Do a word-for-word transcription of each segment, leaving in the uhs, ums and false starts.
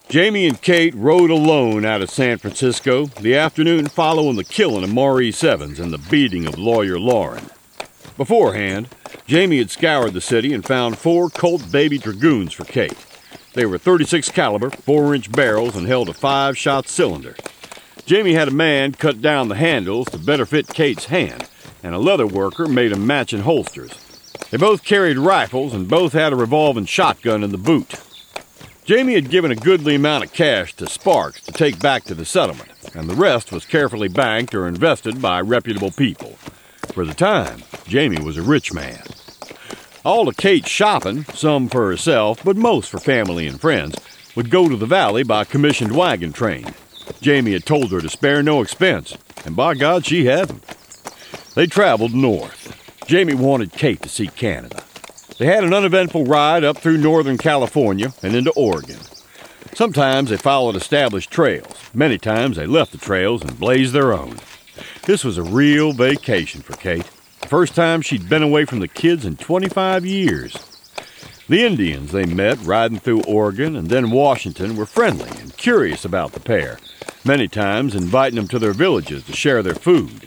Jamie and Kate rode alone out of San Francisco the afternoon following the killing of Maurice Evans and the beating of Lawyer Lauren. Beforehand, Jamie had scoured the city and found four Colt baby dragoons for Kate. They were thirty-six caliber, four inch barrels and held a five-shot cylinder. Jamie had a man cut down the handles to better fit Kate's hand, and a leather worker made them matching holsters. They both carried rifles and both had a revolving shotgun in the boot. Jamie had given a goodly amount of cash to Sparks to take back to the settlement, and the rest was carefully banked or invested by reputable people. For the time, Jamie was a rich man. All of Kate's shopping, some for herself, but most for family and friends, would go to the valley by commissioned wagon train. Jamie had told her to spare no expense, and by God, she hadn't. They traveled north. Jamie wanted Kate to see Canada. They had an uneventful ride up through northern California and into Oregon. Sometimes they followed established trails. Many times they left the trails and blazed their own. This was a real vacation for Kate. The first time she'd been away from the kids in twenty-five years. The Indians they met riding through Oregon and then Washington were friendly and curious about the pair, many times inviting them to their villages to share their food.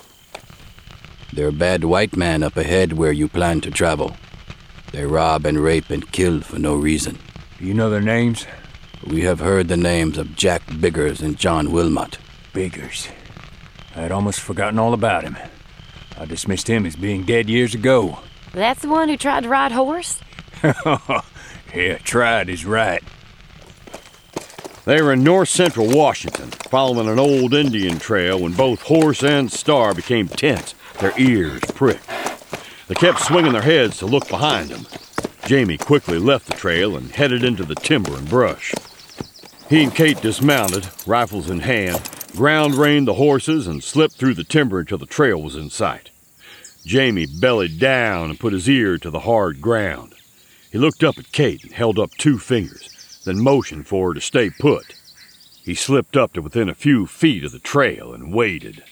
They're a bad white man up ahead where you plan to travel. They rob and rape and kill for no reason. Do you know their names? We have heard the names of Jack Biggers and John Wilmot. Biggers. I'd almost forgotten all about him. I dismissed him as being dead years ago. That's the one who tried to ride horse? Yeah, tried is right. They were in north-central Washington, following an old Indian trail when both horse and star became tense, their ears pricked. They kept swinging their heads to look behind them. Jamie quickly left the trail and headed into the timber and brush. He and Kate dismounted, rifles in hand, ground-reined the horses, and slipped through the timber until the trail was in sight. Jamie bellied down and put his ear to the hard ground. He looked up at Kate and held up two fingers, then motioned for her to stay put. He slipped up to within a few feet of the trail and waited.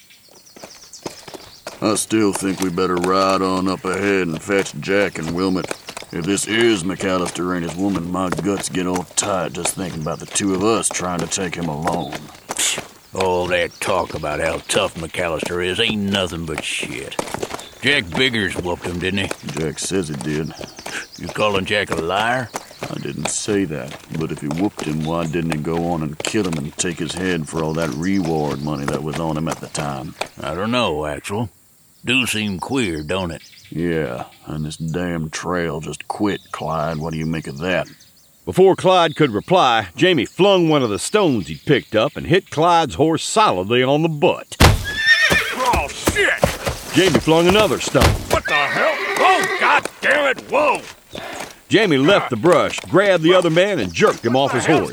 I still think we better ride on up ahead and fetch Jack and Wilmot. If this is McAllister and his woman, my guts get all tight just thinking about the two of us trying to take him alone. All that talk about how tough McAllister is ain't nothing but shit. Jack Biggers whooped him, didn't he? Jack says he did. You calling Jack a liar? I didn't say that, but if he whooped him, why didn't he go on and kill him and take his head for all that reward money that was on him at the time? I don't know, Axel. Do seem queer, don't it? Yeah, and this damn trail just quit, Clyde. What do you make of that? Before Clyde could reply, Jamie flung one of the stones he'd picked up and hit Clyde's horse solidly on the butt. Oh, shit! Jamie flung another stone. What the hell? Oh, God damn it! Whoa! Jamie left the brush, grabbed the other man, and jerked him off his horse.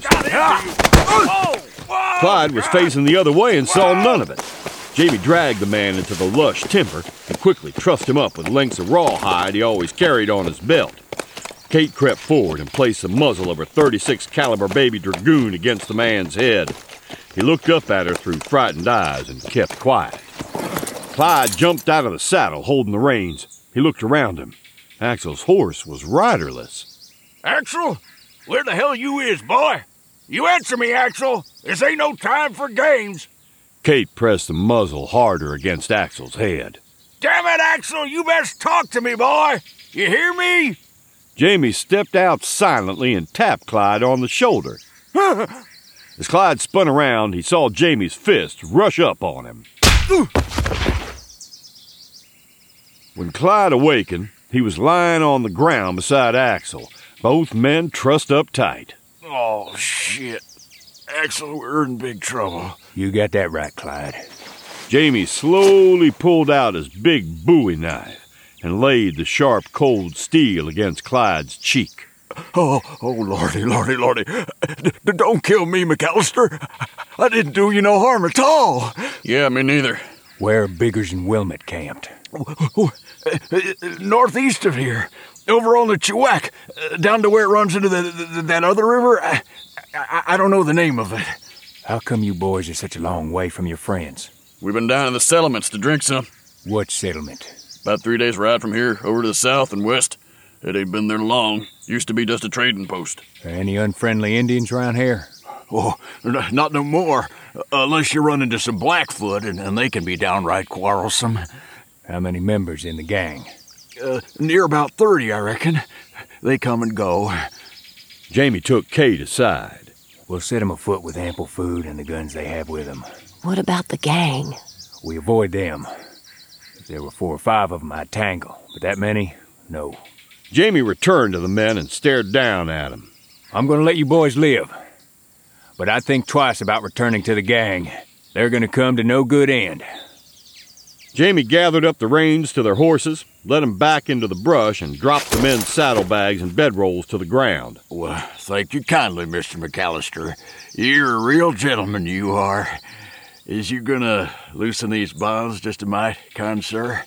Clyde was facing the other way and saw none of it. Jamie dragged the man into the lush timber and quickly trussed him up with lengths of rawhide he always carried on his belt. Kate crept forward and placed the muzzle of her thirty-six caliber baby dragoon against the man's head. He looked up at her through frightened eyes and kept quiet. Clyde jumped out of the saddle, holding the reins. He looked around him. Axel's horse was riderless. Axel? Where the hell you is, boy? You answer me, Axel. This ain't no time for games. Kate pressed the muzzle harder against Axel's head. Damn it, Axel, you best talk to me, boy. You hear me? Jamie stepped out silently and tapped Clyde on the shoulder. As Clyde spun around, he saw Jamie's fist rush up on him. When Clyde awakened, he was lying on the ground beside Axel, both men trussed up tight. Oh, shit. Axel, we're in big trouble. You got that right, Clyde. Jamie slowly pulled out his big bowie knife and laid the sharp, cold steel against Clyde's cheek. Oh, oh, lordy, lordy, lordy. D- don't kill me, McAllister. I didn't do you no harm at all. Yeah, me neither. Where are Biggers and Wilmot camped? Northeast of here. Over on the Chouac. Down to where it runs into the, the, that other river. I, I, I don't know the name of it. How come you boys are such a long way from your friends? We've been down in the settlements to drink some. What settlement? About three days' ride from here, over to the south and west. It ain't been there long. Used to be just a trading post. Are any unfriendly Indians around here? Oh, n- not no more. Uh, unless you run into some Blackfoot, and, and they can be downright quarrelsome. How many members in the gang? Uh, near about thirty, I reckon. They come and go. Jamie took Kate aside. We'll set them afoot with ample food and the guns they have with them. What about the gang? We avoid them. If there were four or five of them, I'd tangle. But that many? No. Jamie returned to the men and stared down at them. I'm gonna let you boys live. But I'd think twice about returning to the gang. They're gonna come to no good end. Jamie gathered up the reins to their horses, led them back into the brush, and dropped the men's saddlebags and bedrolls to the ground. Well, thank you kindly, Mister McAllister. You're a real gentleman, you are. Is you gonna loosen these bonds just a mite, kind sir?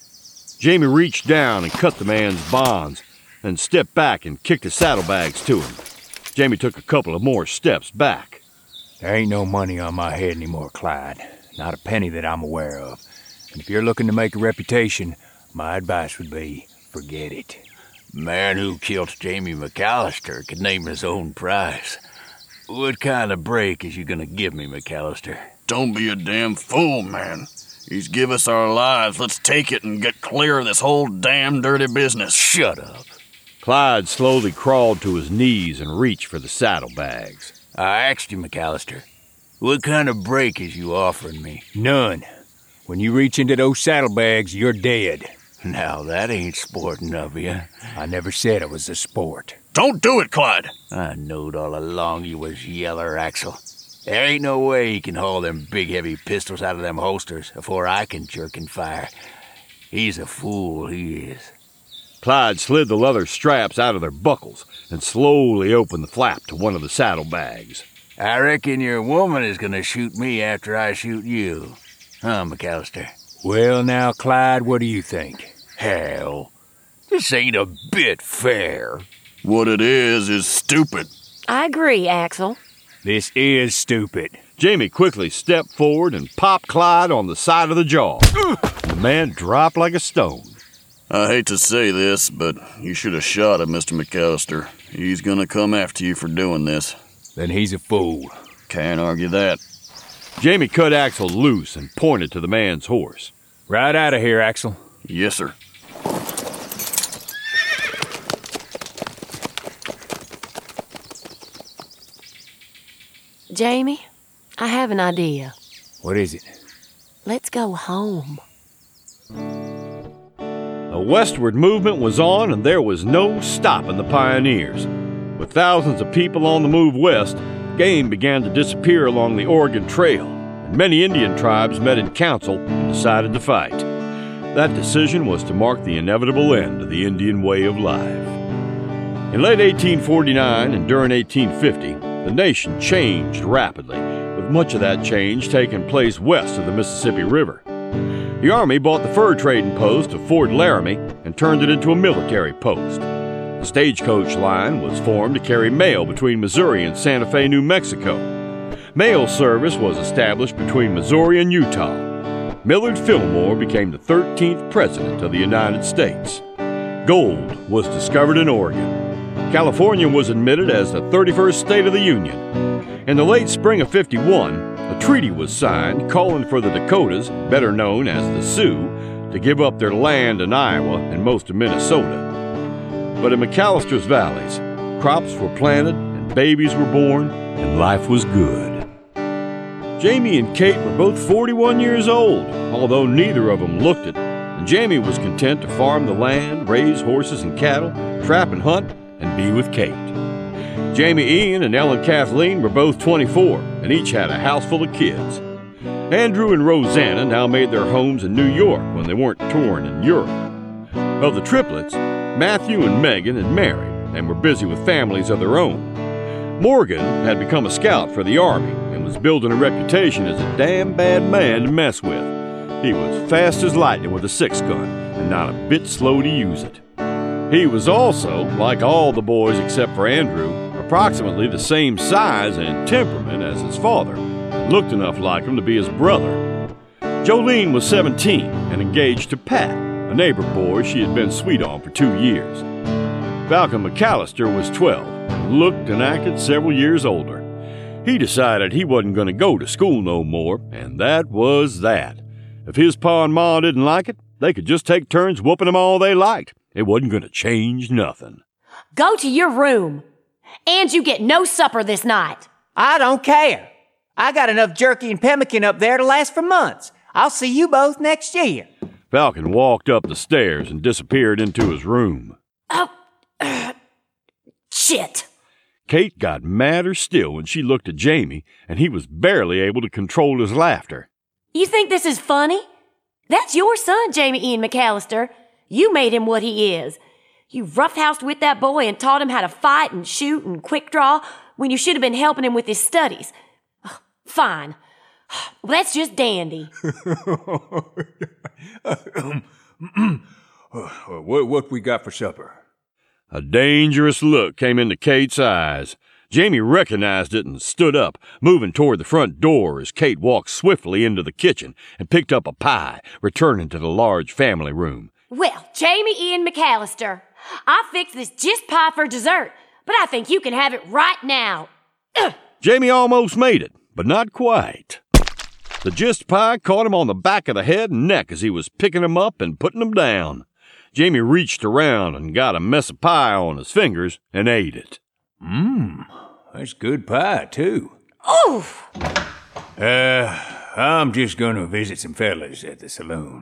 Jamie reached down and cut the man's bonds, then stepped back and kicked the saddlebags to him. Jamie took a couple of more steps back. There ain't no money on my head anymore, Clyde. Not a penny that I'm aware of. And if you're looking to make a reputation, my advice would be, forget it. Man who killed Jamie McAllister could name his own price. What kind of break is you gonna give me, McAllister? Don't be a damn fool, man. He's give us our lives. Let's take it and get clear of this whole damn dirty business. Shut up. Clyde slowly crawled to his knees and reached for the saddlebags. I asked you, McAllister, what kind of break is you offering me? None. When you reach into those saddlebags, you're dead. Now, that ain't sporting of you. I never said it was a sport. Don't do it, Clyde. I knowed all along you was yeller, Axel. There ain't no way he can haul them big heavy pistols out of them holsters afore I can jerk and fire. He's a fool, he is. Clyde slid the leather straps out of their buckles and slowly opened the flap to one of the saddlebags. I reckon your woman is gonna shoot me after I shoot you. Huh, McAllister? Well, now, Clyde, what do you think? Hell, this ain't a bit fair. What it is is stupid. I agree, Axel. This is stupid. Jamie quickly stepped forward and popped Clyde on the side of the jaw. The man dropped like a stone. I hate to say this, but you should have shot him, Mister McAllister. He's gonna come after you for doing this. Then he's a fool. Can't argue that. Jamie cut Axel loose and pointed to the man's horse. Right out of here, Axel. Yes, sir. Jamie, I have an idea. What is it? Let's go home. A westward movement was on, and there was no stopping the pioneers. With thousands of people on the move west, game began to disappear along the Oregon Trail, and many Indian tribes met in council and decided to fight. That decision was to mark the inevitable end of the Indian way of life. In late eighteen forty-nine and during eighteen fifty, the nation changed rapidly, with much of that change taking place west of the Mississippi River. The Army bought the fur trading post of Fort Laramie and turned it into a military post. The stagecoach line was formed to carry mail between Missouri and Santa Fe, New Mexico. Mail service was established between Missouri and Utah. Millard Fillmore became the thirteenth President of the United States. Gold was discovered in Oregon. California was admitted as the thirty-first state of the Union. In the late spring of fifty-one, a treaty was signed calling for the Dakotas, better known as the Sioux, to give up their land in Iowa and most of Minnesota. But in McAllister's valleys, crops were planted and babies were born, and life was good. Jamie and Kate were both forty-one years old, although neither of them looked it, and Jamie was content to farm the land, raise horses and cattle, trap and hunt, and be with Kate. Jamie Ian and Ellen Kathleen were both twenty-four, and each had a house full of kids. Andrew and Rosanna now made their homes in New York when they weren't touring in Europe. Of the triplets, Matthew and Megan had married and were busy with families of their own. Morgan had become a scout for the Army and was building a reputation as a damn bad man to mess with. He was fast as lightning with a six-gun and not a bit slow to use it. He was also, like all the boys except for Andrew, approximately the same size and temperament as his father, and looked enough like him to be his brother. Jolene was seventeen and engaged to Pat, a neighbor boy she had been sweet on for two years. Falcon McAllister was twelve, looked and acted several years older. He decided he wasn't going to go to school no more, and that was that. If his pa and ma didn't like it, they could just take turns whooping him all they liked. It wasn't going to change nothing. Go to your room. And you get no supper this night. I don't care. I got enough jerky and pemmican up there to last for months. I'll see you both next year. Falcon walked up the stairs and disappeared into his room. Oh, uh, shit. Kate got madder still when she looked at Jamie, and he was barely able to control his laughter. You think this is funny? That's your son, Jamie Ian McAllister. You made him what he is. You roughhoused with that boy and taught him how to fight and shoot and quick draw when you should have been helping him with his studies. Fine. Well, that's just dandy. what, what we got for supper? A dangerous look came into Kate's eyes. Jamie recognized it and stood up, moving toward the front door as Kate walked swiftly into the kitchen and picked up a pie, returning to the large family room. Well, Jamie Ian McAllister, I fixed this gist pie for dessert, but I think you can have it right now. Ugh. Jamie almost made it, but not quite. The gist pie caught him on the back of the head and neck as he was picking them up and putting them down. Jamie reached around and got a mess of pie on his fingers and ate it. Mmm, that's good pie, too. Oof! Uh, I'm just going to visit some fellas at the saloon.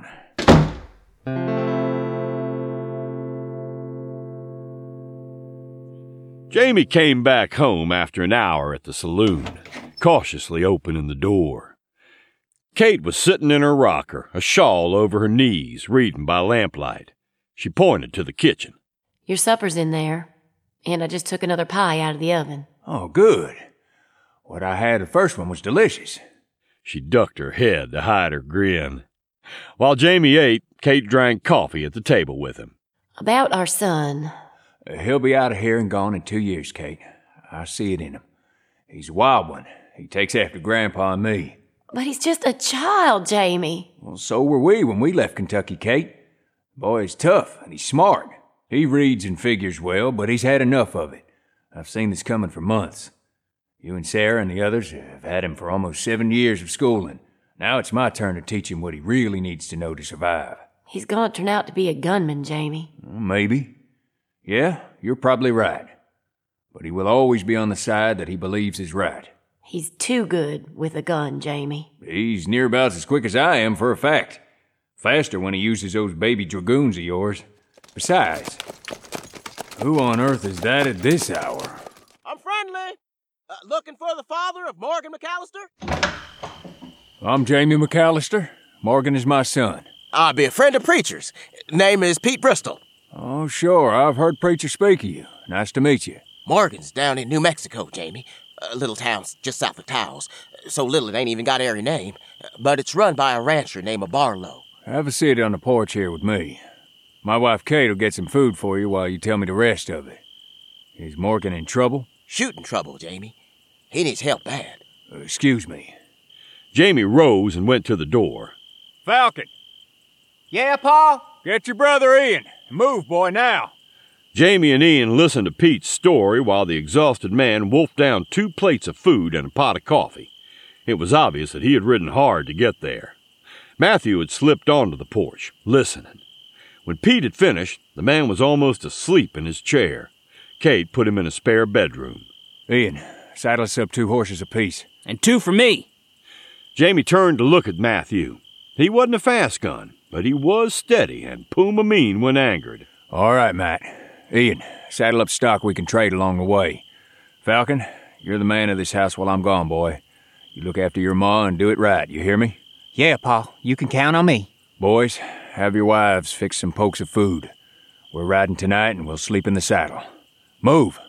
Jamie came back home after an hour at the saloon, cautiously opening the door. Kate was sitting in her rocker, a shawl over her knees, reading by lamplight. She pointed to the kitchen. Your supper's in there, and I just took another pie out of the oven. Oh, good. What I had the first one was delicious. She ducked her head to hide her grin. While Jamie ate, Kate drank coffee at the table with him. About our son. Uh, he'll be out of here and gone in two years, Kate. I see it in him. He's a wild one. He takes after Grandpa and me. But he's just a child, Jamie. Well, so were we when we left Kentucky, Kate. The boy's tough and he's smart. He reads and figures well, but he's had enough of it. I've seen this coming for months. You and Sarah and the others have had him for almost seven years of schooling. Now it's my turn to teach him what he really needs to know to survive. He's gonna turn out to be a gunman, Jamie. Well, maybe. Yeah, you're probably right. But he will always be on the side that he believes is right. He's too good with a gun, Jamie. He's near about as quick as I am, for a fact. Faster when he uses those baby dragoons of yours. Besides, who on earth is that at this hour? I'm friendly. Uh, looking for the father of Morgan McAllister? I'm Jamie McAllister. Morgan is my son. I'll be a friend of Preacher's. Name is Pete Bristol. Oh, sure. I've heard Preacher speak of you. Nice to meet you. Morgan's down in New Mexico, Jamie. A little town just south of Taos. So little it ain't even got airy name. But it's run by a rancher named Barlow. Have a seat on the porch here with me. My wife Kate will get some food for you while you tell me the rest of it. Is Morgan in trouble? Shooting trouble, Jamie. He needs help bad. Uh, excuse me. Jamie rose and went to the door. Falcon! Yeah, Pa? Get your brother Ian. Move, boy, now. Jamie and Ian listened to Pete's story while the exhausted man wolfed down two plates of food and a pot of coffee. It was obvious that he had ridden hard to get there. Matthew had slipped onto the porch, listening. When Pete had finished, the man was almost asleep in his chair. Kate put him in a spare bedroom. Ian, saddle us up two horses apiece. And two for me. Jamie turned to look at Matthew. He wasn't a fast gun, but he was steady and puma mean when angered. All right, Matt. Ian, saddle up stock we can trade along the way. Falcon, you're the man of this house while I'm gone, boy. You look after your ma and do it right, you hear me? Yeah, Pa. You can count on me. Boys, have your wives fix some pokes of food. We're riding tonight and we'll sleep in the saddle. Move.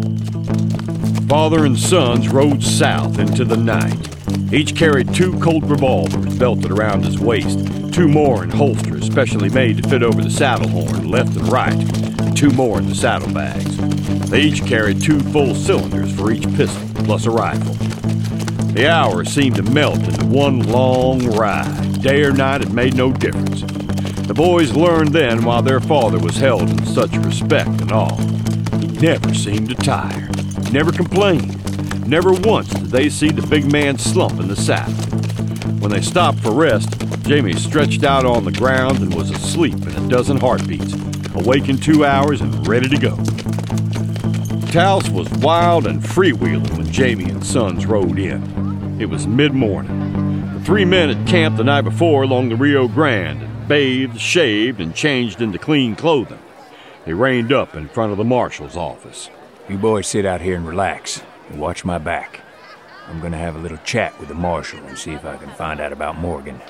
Father and sons rode south into the night. Each carried two Colt revolvers belted around his waist, two more in holsters specially made to fit over the saddle horn left and right, and two more in the saddlebags. They each carried two full cylinders for each pistol, plus a rifle. The hours seemed to melt into one long ride. Day or night, it made no difference. The boys learned then why their father was held in such respect and awe. never seemed to tire, never complained. Never once did they see the big man slump in the saddle. When they stopped for rest, Jamie stretched out on the ground and was asleep in a dozen heartbeats, awake in two hours and ready to go. Taos was wild and freewheeling when Jamie and Sons rode in. It was mid-morning. The three men had camped the night before along the Rio Grande and bathed, shaved, and changed into clean clothing. They reined up in front of the marshal's office. You boys sit out here and relax, and watch my back. I'm gonna have a little chat with the marshal and see if I can find out about Morgan.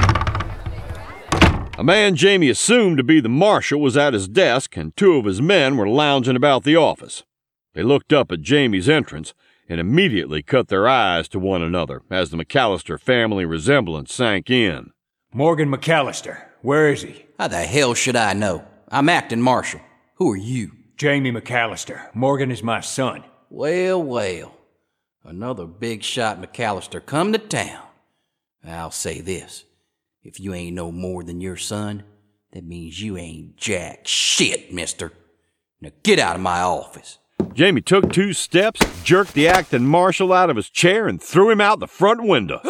A man Jamie assumed to be the marshal was at his desk, and two of his men were lounging about the office. They looked up at Jamie's entrance and immediately cut their eyes to one another as the McAllister family resemblance sank in. Morgan McAllister, where is he? How the hell should I know? I'm acting marshal. Who are you? Jamie McAllister. Morgan is my son. Well, well. Another big shot McAllister come to town. I'll say this. If you ain't no more than your son, that means you ain't jack shit, mister. Now get out of my office. Jamie took two steps, jerked the acting marshal out of his chair, and threw him out the front window.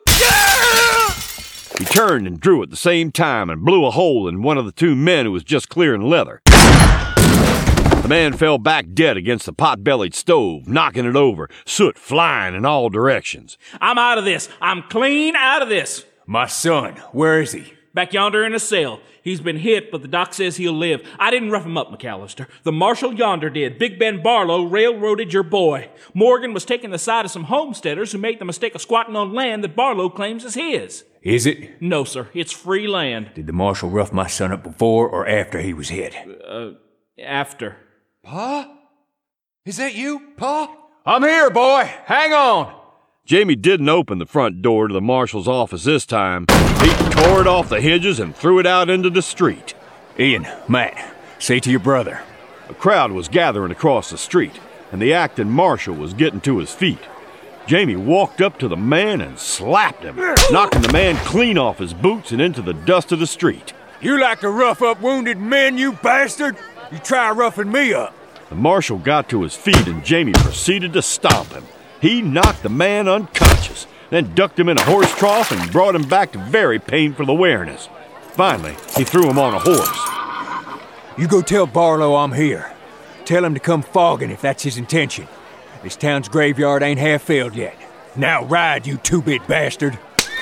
He turned and drew at the same time and blew a hole in one of the two men who was just clearing leather. The man fell back dead against the pot-bellied stove, knocking it over, soot flying in all directions. I'm out of this. I'm clean out of this. My son, where is he? Back yonder in a cell. He's been hit, but the doc says he'll live. I didn't rough him up, McAllister. The marshal yonder did. Big Ben Barlow railroaded your boy. Morgan was taking the side of some homesteaders who made the mistake of squatting on land that Barlow claims is his. Is it? No, sir. It's free land. Did the marshal rough my son up before or after he was hit? Uh, after. Pa? Is that you, Pa? I'm here, boy. Hang on. Jamie didn't open the front door to the marshal's office this time. He tore it off the hinges and threw it out into the street. Ian, Matt, say to your brother. A crowd was gathering across the street, and the acting marshal was getting to his feet. Jamie walked up to the man and slapped him, knocking the man clean off his boots and into the dust of the street. You like to rough up wounded men, you bastard? You try roughing me up. The marshal got to his feet and Jamie proceeded to stomp him. He knocked the man unconscious, then ducked him in a horse trough and brought him back to very painful awareness. Finally, he threw him on a horse. You go tell Barlow I'm here. Tell him to come fogging if that's his intention. This town's graveyard ain't half filled yet. Now ride, you two-bit bastard.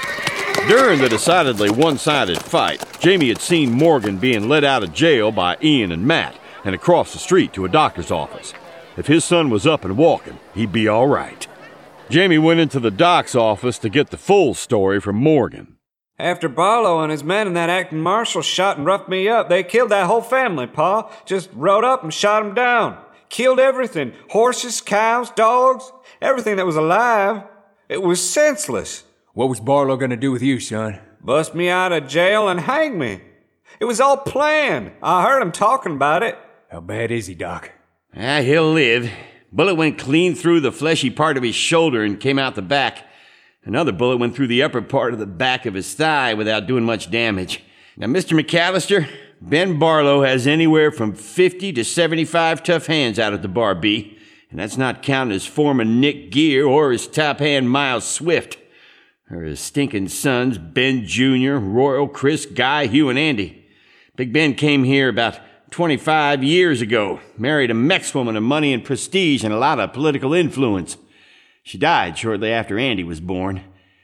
During the decidedly one-sided fight, Jamie had seen Morgan being led out of jail by Ian and Matt and across the street to a doctor's office. If his son was up and walking, he'd be all right. Jamie went into the doc's office to get the full story from Morgan. After Barlow and his men and that acting marshal shot and roughed me up, they killed that whole family, Pa. Just rode up and shot 'em down. Killed everything. Horses, cows, dogs, everything that was alive. It was senseless. What was Barlow gonna do with you, son? Bust me out of jail and hang me. It was all planned. I heard him talking about it. How bad is he, Doc? Ah, he'll live. Bullet went clean through the fleshy part of his shoulder and came out the back. Another bullet went through the upper part of the back of his thigh without doing much damage. Now, Mister McAllister, Ben Barlow has anywhere from fifty to seventy-five tough hands out at the Bar B, and that's not counting his foreman Nick Gear or his top hand Miles Swift, or his stinking sons Ben Junior, Royal, Chris, Guy, Hugh, and Andy. Big Ben came here about twenty-five years ago, married a Mex woman of money and prestige and a lot of political influence. She died shortly after Andy was born.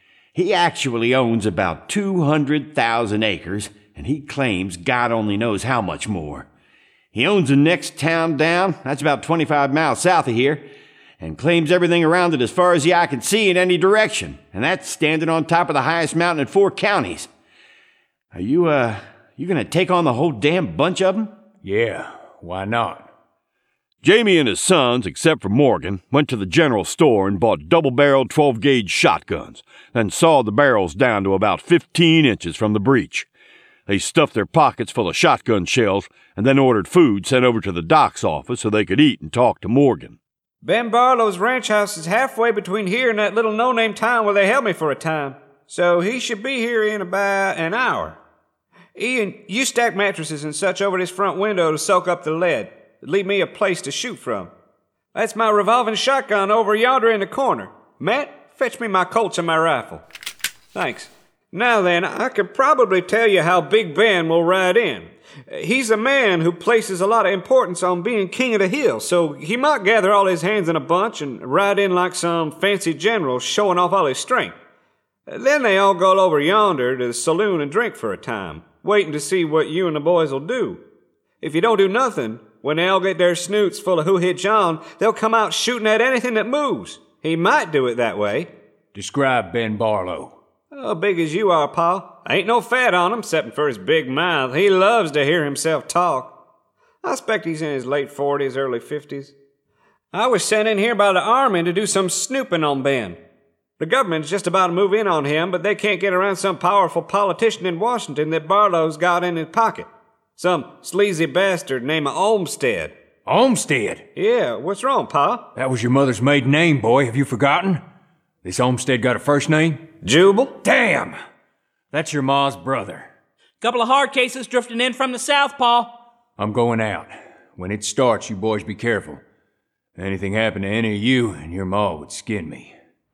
He actually owns about two hundred thousand acres, and he claims God only knows how much more. He owns the next town down, that's about twenty-five miles south of here, and claims everything around it as far as the eye can see in any direction, and that's standing on top of the highest mountain in four counties. Are you, uh, you gonna take on the whole damn bunch of them? Yeah, why not? Jamie and his sons, except for Morgan, went to the general store and bought double-barreled twelve-gauge shotguns, then sawed the barrels down to about fifteen inches from the breech. They stuffed their pockets full of shotgun shells and then ordered food sent over to the doc's office so they could eat and talk to Morgan. Ben Barlow's ranch house is halfway between here and that little no-name town where they held me for a time, so he should be here in about an hour. Ian, you stack mattresses and such over this front window to soak up the lead. Leave me a place to shoot from. That's my revolving shotgun over yonder in the corner. Matt, fetch me my Colts and my rifle. Thanks. Now then, I could probably tell you how Big Ben will ride in. He's a man who places a lot of importance on being king of the hill, so he might gather all his hands in a bunch and ride in like some fancy general showing off all his strength. Then they all go over yonder to the saloon and drink for a time, waiting to see what you and the boys will do. If you don't do nothing, when they all get their snoots full of who hit John, they'll come out shooting at anything that moves. He might do it that way. Describe Ben Barlow. Oh, big as you are, Pa. Ain't no fat on him, excepting for his big mouth. He loves to hear himself talk. I expect he's in his late forties, early fifties. I was sent in here by the Army to do some snooping on Ben. The government's just about to move in on him, but they can't get around some powerful politician in Washington that Barlow's got in his pocket. Some sleazy bastard named Olmsted. Olmsted? Yeah, what's wrong, Pa? That was your mother's maiden name, boy. Have you forgotten? This Olmsted got a first name? Jubal? Damn! That's your ma's brother. Couple of hard cases drifting in from the south, Pa. I'm going out. When it starts, you boys be careful. Anything happened to any of you, and your ma would skin me.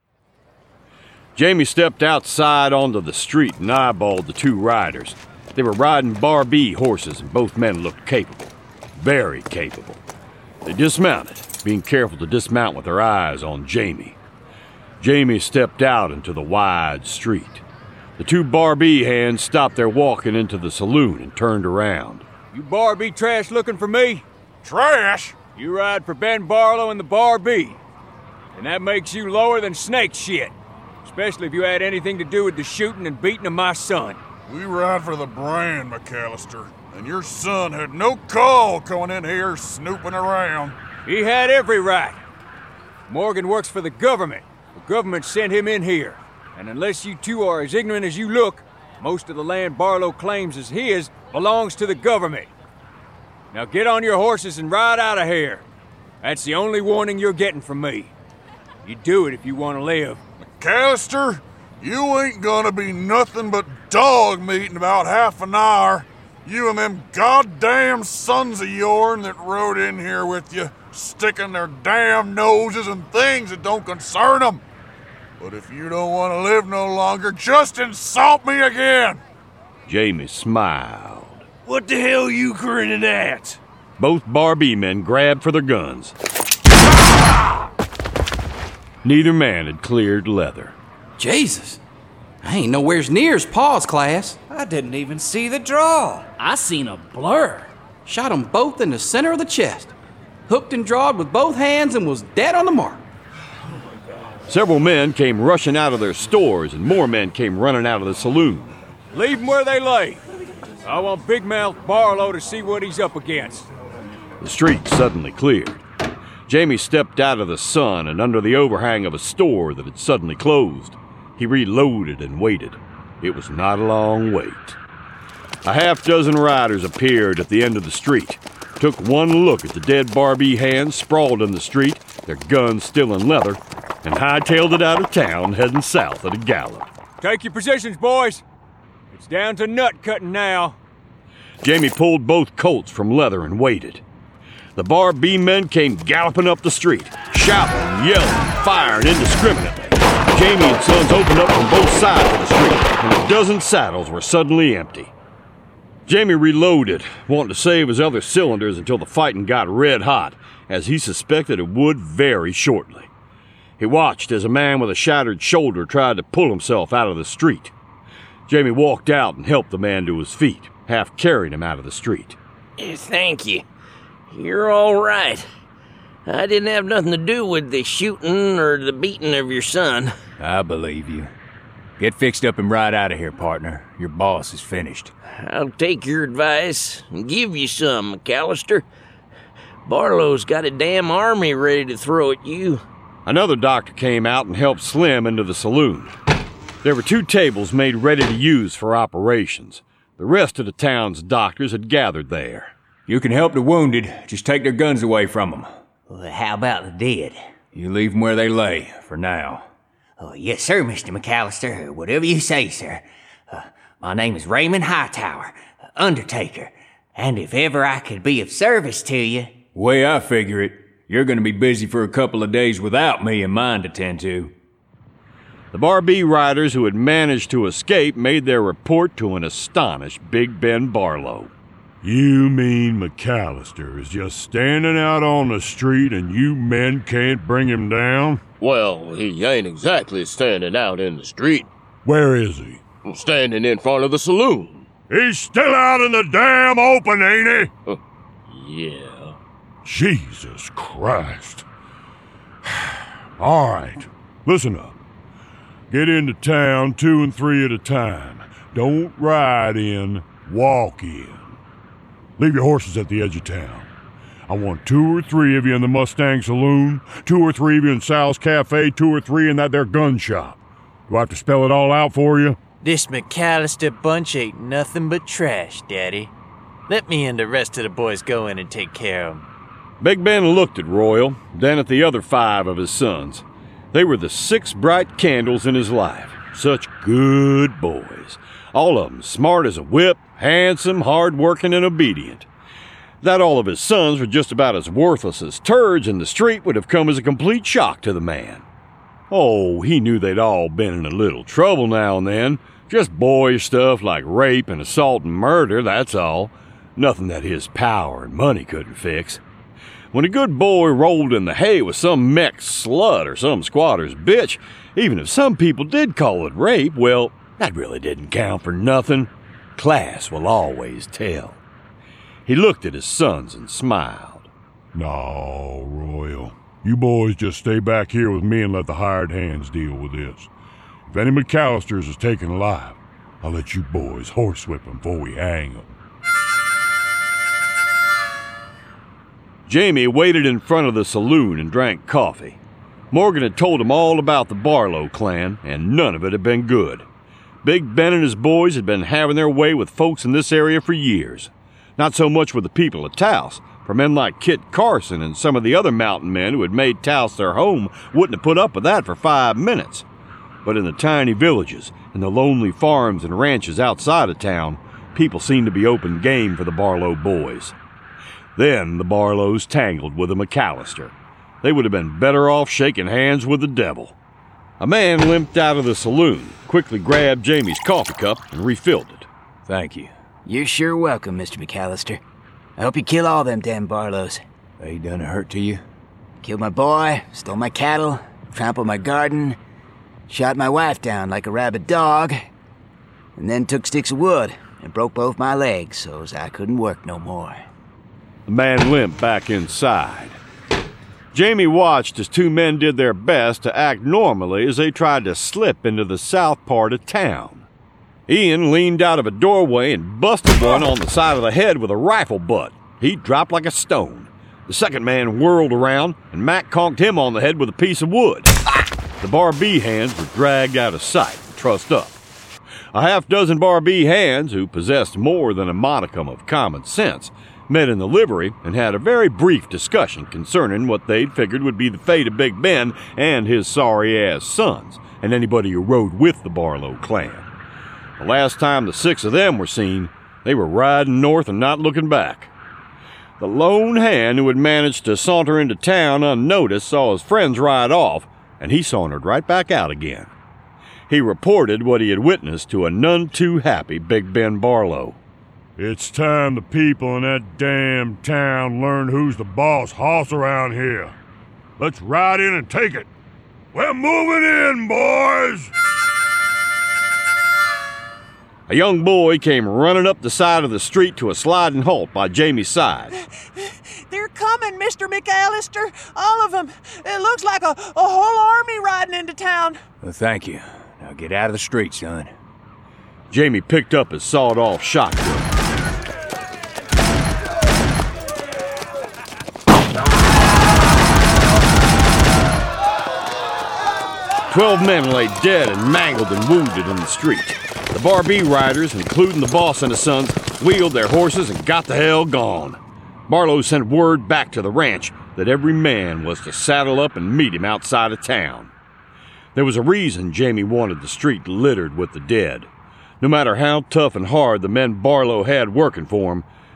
Jamie stepped outside onto the street and eyeballed the two riders. They were riding Bar B horses, and both men looked capable. Very capable. They dismounted, being careful to dismount with their eyes on Jamie. Jamie stepped out into the wide street. The two Bar B hands stopped their walking into the saloon and turned around. You Bar B trash looking for me? Trash? You ride for Ben Barlow and the Bar B. And that makes you lower than snake shit. Especially if you had anything to do with the shooting and beating of my son. We ride for the brand, McAllister. And your son had no call coming in here snooping around. He had every right. Morgan works for the government. The government sent him in here. And unless you two are as ignorant as you look, most of the land Barlow claims is his belongs to the government. Now get on your horses and ride out of here. That's the only warning you're getting from me. You do it if you want to live. McAllister, you ain't gonna be nothing but dog meat in about half an hour. You and them goddamn sons of yourn that rode in here with you, sticking their damn noses in things that don't concern them. But if you don't want to live no longer, just insult me again. Jamie smiled. What the hell you grinning at? Both Bar B men grabbed for their guns. Neither man had cleared leather. Jesus, I ain't nowheres near as Pa's class. I didn't even see the draw. I seen a blur. Shot 'em both in the center of the chest. Hooked and drawed with both hands and was dead on the mark. Several men came rushing out of their stores, and more men came running out of the saloon. Leave them where they lay. I want Big Mouth Barlow to see what he's up against. The street suddenly cleared. Jamie stepped out of the sun and under the overhang of a store that had suddenly closed. He reloaded and waited. It was not a long wait. A half dozen riders appeared at the end of the street, took one look at the dead Bar B hands sprawled in the street, their guns still in leather, and hightailed it out of town, heading south at a gallop. Take your positions, boys. It's down to nut cutting now. Jamie pulled both Colts from leather and waited. The Bar B men came galloping up the street, shouting, yelling, firing indiscriminately. Jamie and Sons opened up from both sides of the street, and a dozen saddles were suddenly empty. Jamie reloaded, wanting to save his other cylinders until the fighting got red hot, as he suspected it would very shortly. He watched as a man with a shattered shoulder tried to pull himself out of the street. Jamie walked out and helped the man to his feet, half carried him out of the street. Thank you. You're all right. I didn't have nothing to do with the shooting or the beating of your son. I believe you. Get fixed up and ride out of here, partner. Your boss is finished. I'll take your advice and give you some, McAllister. Barlow's got a damn army ready to throw at you. Another doctor came out and helped Slim into the saloon. There were two tables made ready to use for operations. The rest of the town's doctors had gathered there. You can help the wounded. Just take their guns away from them. Well, how about the dead? You leave them where they lay, for now. Oh, yes, sir, Mister McAllister. Whatever you say, sir. Uh, my name is Raymond Hightower, Undertaker. And if ever I could be of service to you, Way I figure it, you're gonna be busy for a couple of days without me and mine to tend to. The Barbee riders who had managed to escape made their report to an astonished Big Ben Barlow. You mean McAllister is just standing out on the street and you men can't bring him down? Well, he ain't exactly standing out in the street. Where is he? Standing in front of the saloon. He's still out in the damn open, ain't he? Uh, yeah. Jesus Christ. All right, listen up. Get into town two and three at a time. Don't ride in, walk in. Leave your horses at the edge of town. I want two or three of you in the Mustang Saloon, two or three of you in Sal's Cafe, two or three in that there gun shop. Do I have to spell it all out for you? This McAllister bunch ain't nothing but trash, Daddy. Let me and the rest of the boys go in and take care of 'em. Big Ben looked at Royal, then at the other five of his sons. They were the six bright candles in his life. Such good boys. All of them smart as a whip, handsome, hard-working, and obedient. That all of his sons were just about as worthless as turds in the street would have come as a complete shock to the man. Oh, he knew they'd all been in a little trouble now and then. Just boyish stuff like rape and assault and murder, that's all. Nothing that his power and money couldn't fix. When a good boy rolled in the hay with some mech slut or some squatter's bitch, even if some people did call it rape, well, that really didn't count for nothing. Class will always tell. He looked at his sons and smiled. No, Royal. You boys just stay back here with me and let the hired hands deal with this. If any McAllisters is taken alive, I'll let you boys horsewhip them before we hang them. Jamie waited in front of the saloon and drank coffee. Morgan had told him all about the Barlow clan, and none of it had been good. Big Ben and his boys had been having their way with folks in this area for years. Not so much with the people of Taos, for men like Kit Carson and some of the other mountain men who had made Taos their home wouldn't have put up with that for five minutes. But in the tiny villages and the lonely farms and ranches outside of town, people seemed to be open game for the Barlow boys. Then the Barlows tangled with a McAllister. They would have been better off shaking hands with the devil. A man limped out of the saloon, quickly grabbed Jamie's coffee cup, and refilled it. Thank you. You're sure welcome, Mister McAllister. I hope you kill all them damn Barlows. They done a hurt to you? Killed my boy, stole my cattle, trampled my garden, shot my wife down like a rabid dog, and then took sticks of wood and broke both my legs so's I couldn't work no more. The man limped back inside. Jamie watched as two men did their best to act normally as they tried to slip into the south part of town. Ian leaned out of a doorway and busted one on the side of the head with a rifle butt. He dropped like a stone. The second man whirled around, and Mac conked him on the head with a piece of wood. The Barbee hands were dragged out of sight and trussed up. A half dozen Barbee hands, who possessed more than a modicum of common sense, met in the livery and had a very brief discussion concerning what they'd figured would be the fate of Big Ben and his sorry-ass sons, and anybody who rode with the Barlow clan. The last time the six of them were seen, they were riding north and not looking back. The lone hand who had managed to saunter into town unnoticed saw his friends ride off, and he sauntered right back out again. He reported what he had witnessed to a none too happy Big Ben Barlow. It's time the people in that damn town learn who's the boss hoss around here. Let's ride in and take it. We're moving in, boys! A young boy came running up the side of the street to a sliding halt by Jamie's side. They're coming, Mister McAllister. All of them. It looks like a, a whole army riding into town. Well, thank you. Now get out of the street, son. Jamie picked up his sawed-off shotgun. Twelve men lay dead and mangled and wounded in the street. The Barbee riders, including the boss and his sons, wheeled their horses and got the hell gone. Barlow sent word back to the ranch that every man was to saddle up and meet him outside of town. There was a reason Jamie wanted the street littered with the dead. No matter how tough and hard the men Barlow had working for him,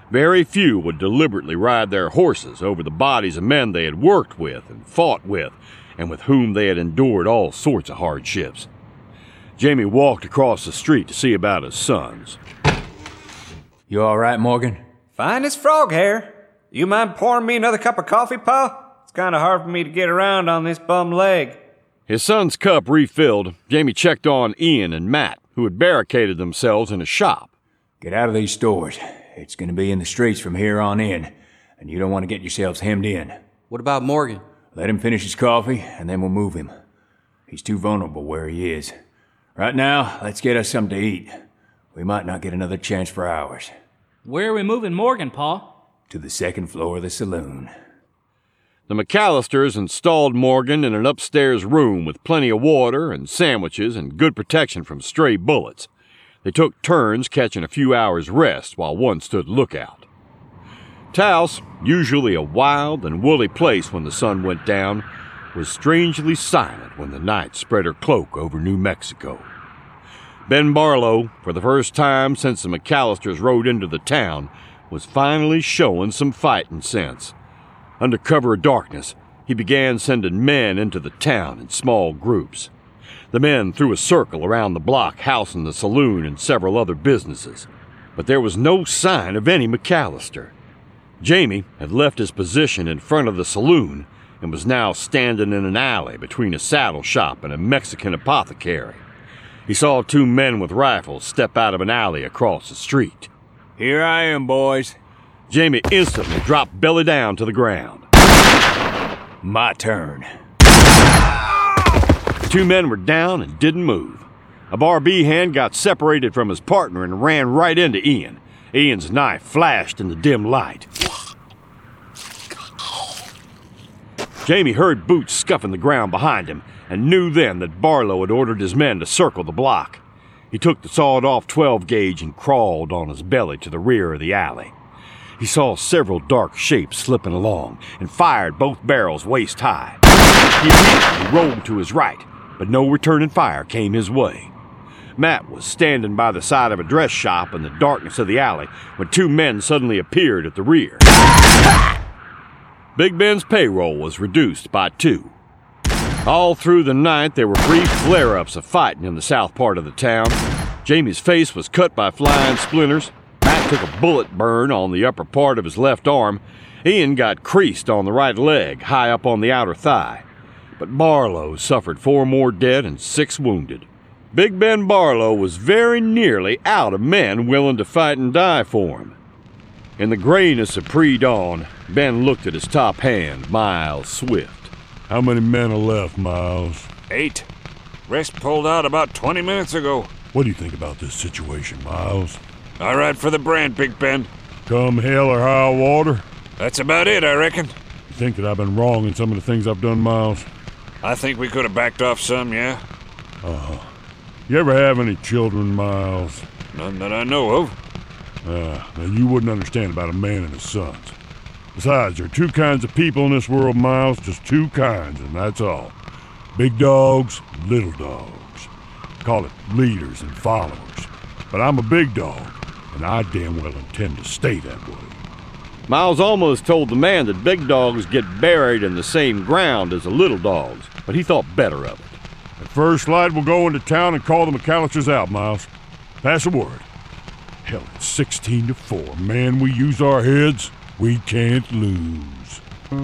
Very few would deliberately ride their horses over the bodies of men they had worked with and fought with, and with whom they had endured all sorts of hardships. Jamie walked across the street to see about his sons. You all right, Morgan? Fine as frog hair. You mind pouring me another cup of coffee, Pa? It's kind of hard for me to get around on this bum leg. His son's cup refilled, Jamie checked on Ian and Matt, who had barricaded themselves in a shop. Get out of these stores. It's going to be in the streets from here on in, and you don't want to get yourselves hemmed in. What about Morgan? Let him finish his coffee, and then we'll move him. He's too vulnerable where he is. Right now, let's get us something to eat. We might not get another chance for hours. Where are we moving Morgan, Pa? To the second floor of the saloon. The McAllisters installed Morgan in an upstairs room with plenty of water and sandwiches and good protection from stray bullets. They took turns catching a few hours' rest while one stood lookout. Taos, usually a wild and woolly place when the sun went down, was strangely silent when the night spread her cloak over New Mexico. Ben Barlow, for the first time since the McAllisters rode into the town, was finally showing some fighting sense. Under cover of darkness, he began sending men into the town in small groups. The men threw a circle around the block, housing the saloon and several other businesses. But there was no sign of any McAllister. Jamie had left his position in front of the saloon and was now standing in an alley between a saddle shop and a Mexican apothecary. He saw two men with rifles step out of an alley across the street. Here I am, boys. Jamie instantly dropped belly down to the ground. My turn. The two men were down and didn't move. A Bar B hand got separated from his partner and ran right into Ian. Ian's knife flashed in the dim light. Jamie heard boots scuffing the ground behind him and knew then that Barlow had ordered his men to circle the block. He took the sawed-off twelve gauge and crawled on his belly to the rear of the alley. He saw several dark shapes slipping along and fired both barrels waist high. He immediately rolled to his right, but no returning fire came his way. Matt was standing by the side of a dress shop in the darkness of the alley when two men suddenly appeared at the rear. Big Ben's payroll was reduced by two. All through the night, there were brief flare-ups of fighting in the south part of the town. Jamie's face was cut by flying splinters. Matt took a bullet burn on the upper part of his left arm. Ian got creased on the right leg, high up on the outer thigh. But Barlow suffered four more dead and six wounded. Big Ben Barlow was very nearly out of men willing to fight and die for him. In the grayness of pre-dawn, Ben looked at his top hand, Miles Swift. How many men are left, Miles? Eight. Rest pulled out about twenty minutes ago. What do you think about this situation, Miles? All right for the brand, Big Ben. Come hell or high water? That's about it, I reckon. You think that I've been wrong in some of the things I've done, Miles? I think we could have backed off some, yeah? Uh-huh. You ever have any children, Miles? None that I know of. Uh, now you wouldn't understand about a man and his sons. Besides, there are two kinds of people in this world, Miles, just two kinds, and that's all. Big dogs, little dogs. Call it leaders and followers. But I'm a big dog, and I damn well intend to stay that way. Miles almost told the man that big dogs get buried in the same ground as the little dogs, but he thought better of it. At first light, we'll go into town and call the McAllisters out, Miles. Pass a word. Hell, it's sixteen to four. Man, we use our heads. We can't lose.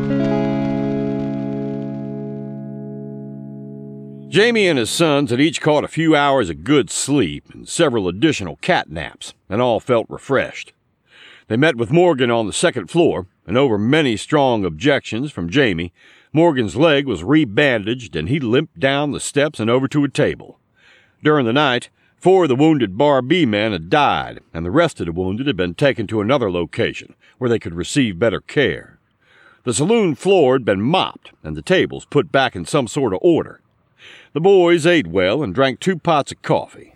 Jamie and his sons had each caught a few hours of good sleep and several additional cat naps, and all felt refreshed. They met with Morgan on the second floor, and over many strong objections from Jamie, Morgan's leg was rebandaged and he limped down the steps and over to a table. During the night, four of the wounded Bar B men had died, and the rest of the wounded had been taken to another location where they could receive better care. The saloon floor had been mopped and the tables put back in some sort of order. The boys ate well and drank two pots of coffee.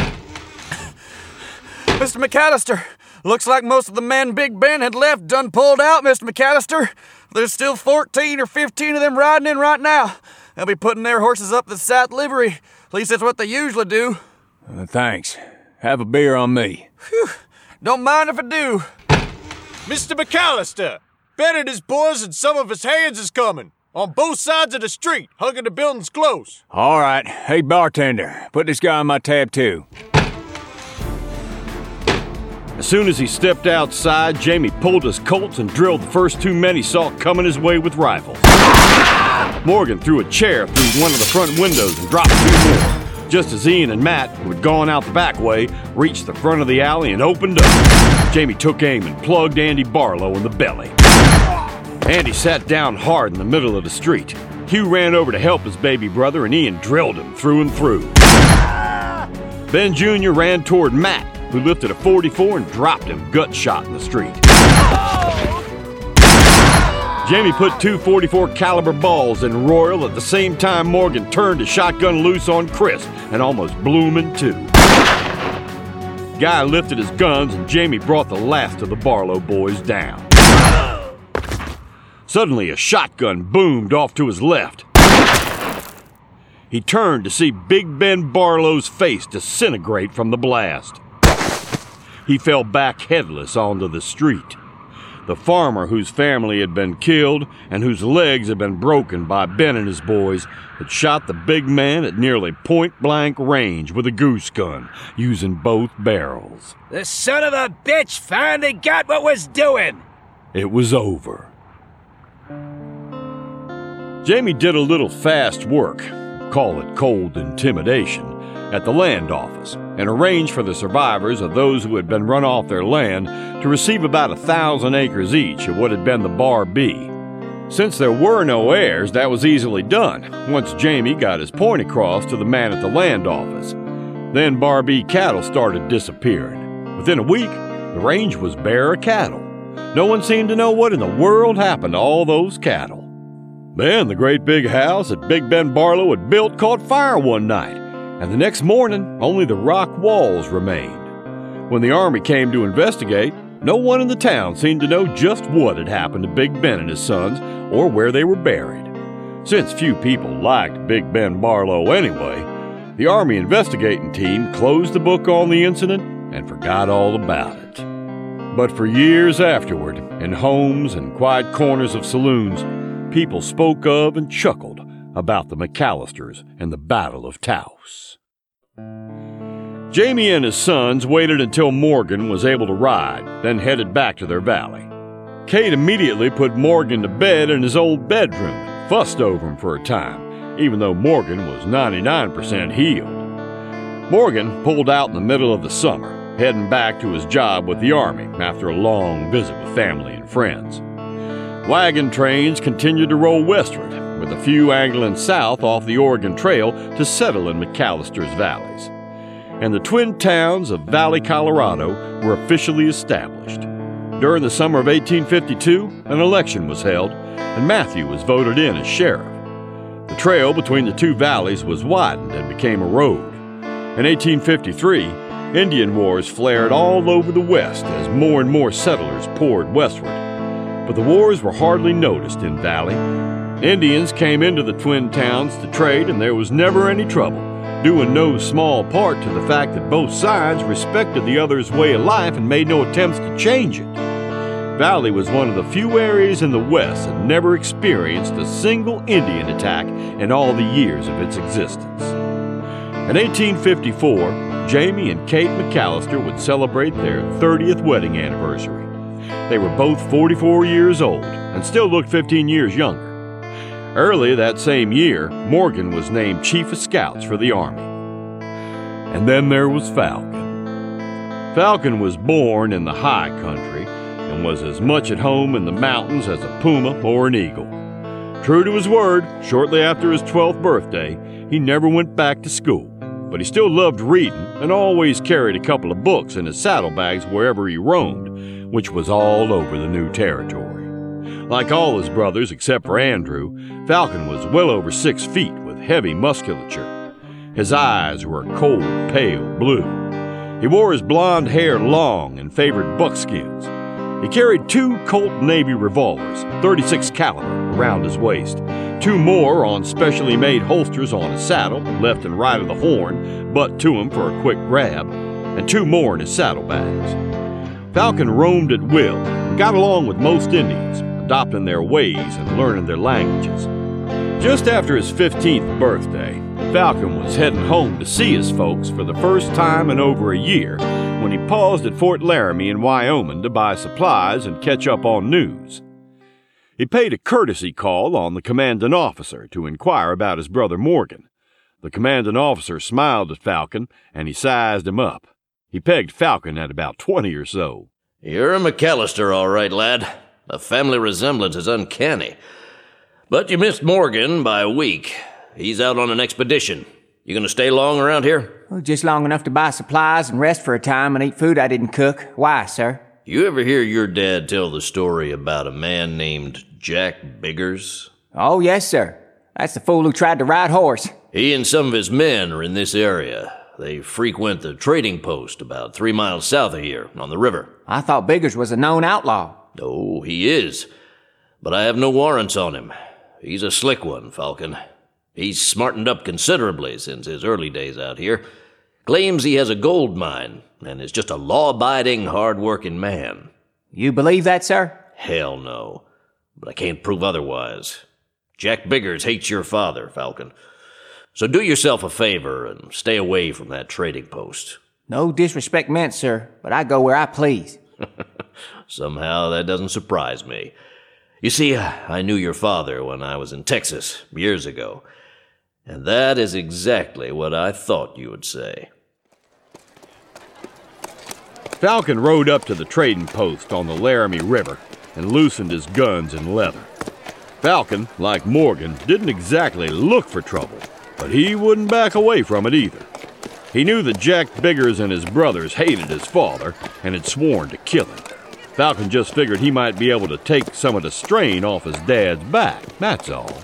Mister McAllister, looks like most of the men Big Ben had left done pulled out, Mister McAllister. There's still fourteen or fifteen of them riding in right now. They'll be putting their horses up the South Livery. At least that's what they usually do. Uh, thanks. Have a beer on me. Whew. Don't mind if I do. Mister McAllister! Ben and his boys and some of his hands is coming. On both sides of the street, hugging the buildings close. All right. Hey, bartender, put this guy on my tab, too. As soon as he stepped outside, Jamie pulled his Colts and drilled the first two men he saw coming his way with rifles. Morgan threw a chair through one of the front windows and dropped two more, just as Ian and Matt, who had gone out the back way, reached the front of the alley and opened up. Jamie took aim and plugged Andy Barlow in the belly. Andy sat down hard in the middle of the street. Hugh ran over to help his baby brother, and Ian drilled him through and through. Ben Junior ran toward Matt, who lifted a forty-four and dropped him gut shot in the street. Jamie put two forty-four caliber balls in Royal at the same time Morgan turned his shotgun loose on Chris and almost blew him in two. Guy lifted his guns and Jamie brought the last of the Barlow boys down. Suddenly, a shotgun boomed off to his left. He turned to see Big Ben Barlow's face disintegrate from the blast. He fell back headless onto the street. The farmer whose family had been killed and whose legs had been broken by Ben and his boys had shot the big man at nearly point-blank range with a goose gun, using both barrels. The son of a bitch finally got what was doing! It was over. Jamie did a little fast work, call it cold intimidation, at the land office and arranged for the survivors of those who had been run off their land to receive about a thousand acres each of what had been the Bar B. Since there were no heirs, that was easily done once Jamie got his point across to the man at the land office. Then Bar B cattle started disappearing. Within a week, the range was bare of cattle. No one seemed to know what in the world happened to all those cattle. Then the great big house that Big Ben Barlow had built caught fire one night, and the next morning only the rock walls remained. When the army came to investigate, no one in the town seemed to know just what had happened to Big Ben and his sons or where they were buried. Since few people liked Big Ben Barlow anyway, the army investigating team closed the book on the incident and forgot all about it. But for years afterward, in homes and quiet corners of saloons, people spoke of and chuckled about the McAllisters and the Battle of Taos. Jamie and his sons waited until Morgan was able to ride, then headed back to their valley. Kate immediately put Morgan to bed in his old bedroom and fussed over him for a time, even though Morgan was ninety-nine percent healed. Morgan pulled out in the middle of the summer, heading back to his job with the Army after a long visit with family and friends. Wagon trains continued to roll westward, with a few angling south off the Oregon Trail to settle in McAllister's valleys. And the twin towns of Valley, Colorado were officially established. During the summer of eighteen fifty-two, an election was held, and Matthew was voted in as sheriff. The trail between the two valleys was widened and became a road. In eighteen fifty-three, Indian wars flared all over the West as more and more settlers poured westward. But the wars were hardly noticed in Valley. Indians came into the twin towns to trade, and there was never any trouble, due in no small part to the fact that both sides respected the other's way of life and made no attempts to change it. Valley was one of the few areas in the West that never experienced a single Indian attack in all the years of its existence. In eighteen fifty-four, Jamie and Kate McAllister would celebrate their thirtieth wedding anniversary. They were both forty-four years old and still looked fifteen years younger. Early that same year, Morgan was named Chief of Scouts for the Army. And then there was Falcon. Falcon was born in the high country and was as much at home in the mountains as a puma or an eagle. True to his word, shortly after his twelfth birthday, he never went back to school, but he still loved reading and always carried a couple of books in his saddlebags wherever he roamed, which was all over the new territory. Like all his brothers except for Andrew, Falcon was well over six feet with heavy musculature. His eyes were a cold, pale blue. He wore his blonde hair long and favored buckskins. He carried two Colt Navy revolvers, thirty-six caliber, around his waist, two more on specially made holsters on his saddle, left and right of the horn, butt to him for a quick grab, and two more in his saddlebags. Falcon roamed at will and got along with most Indians, adopting their ways and learning their languages. Just after his fifteenth birthday, Falcon was heading home to see his folks for the first time in over a year when he paused at Fort Laramie in Wyoming to buy supplies and catch up on news. He paid a courtesy call on the commanding officer to inquire about his brother Morgan. The commanding officer smiled at Falcon and he sized him up. He pegged Falcon at about twenty or so. You're a McAllister, all right, lad. The family resemblance is uncanny. But you missed Morgan by a week. He's out on an expedition. You gonna stay long around here? Well, just long enough to buy supplies and rest for a time and eat food I didn't cook. Why, sir? You ever hear your dad tell the story about a man named Jack Biggers? Oh, yes, sir. That's the fool who tried to ride horse. He and some of his men are in this area. They frequent the trading post about three miles south of here, on the river. I thought Biggers was a known outlaw. Oh, he is. But I have no warrants on him. He's a slick one, Falcon. He's smartened up considerably since his early days out here. Claims he has a gold mine, and is just a law-abiding, hard-working man. You believe that, sir? Hell no. But I can't prove otherwise. Jack Biggers hates your father, Falcon. So do yourself a favor and stay away from that trading post. No disrespect meant, sir, but I go where I please. Somehow that doesn't surprise me. You see, I knew your father when I was in Texas years ago, and that is exactly what I thought you would say. Falcon rode up to the trading post on the Laramie River and loosened his guns and leather. Falcon, like Morgan, didn't exactly look for trouble, but he wouldn't back away from it either. He knew that Jack Biggers and his brothers hated his father and had sworn to kill him. Falcon just figured he might be able to take some of the strain off his dad's back, that's all.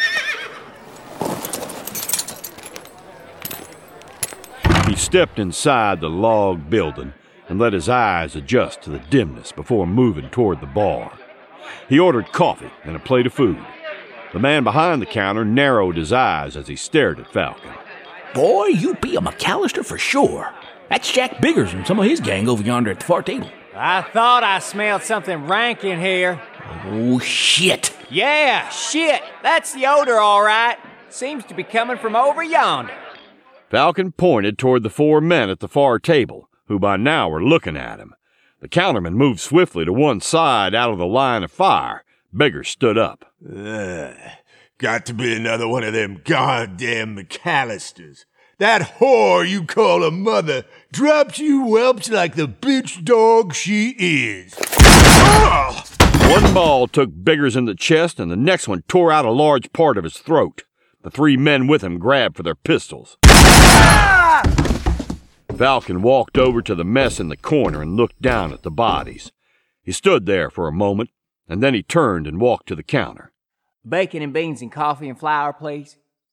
He stepped inside the log building and let his eyes adjust to the dimness before moving toward the bar. He ordered coffee and a plate of food. The man behind the counter narrowed his eyes as he stared at Falcon. Boy, you be a McAllister for sure. That's Jack Biggers and some of his gang over yonder at the far table. I thought I smelled something rank in here. Oh, shit. Yeah, shit. That's the odor, all right. Seems to be coming from over yonder. Falcon pointed toward the four men at the far table, who by now were looking at him. The counterman moved swiftly to one side out of the line of fire. Biggers stood up. Uh, got to be another one of them goddamn McAllisters. That whore you call a mother drops you whelps like the bitch dog she is. Oh! One ball took Biggers in the chest, and the next one tore out a large part of his throat. The three men with him grabbed for their pistols. Ah! Falcon walked over to the mess in the corner and looked down at the bodies. He stood there for a moment, and then he turned and walked to the counter. Bacon and beans and coffee and flour, please.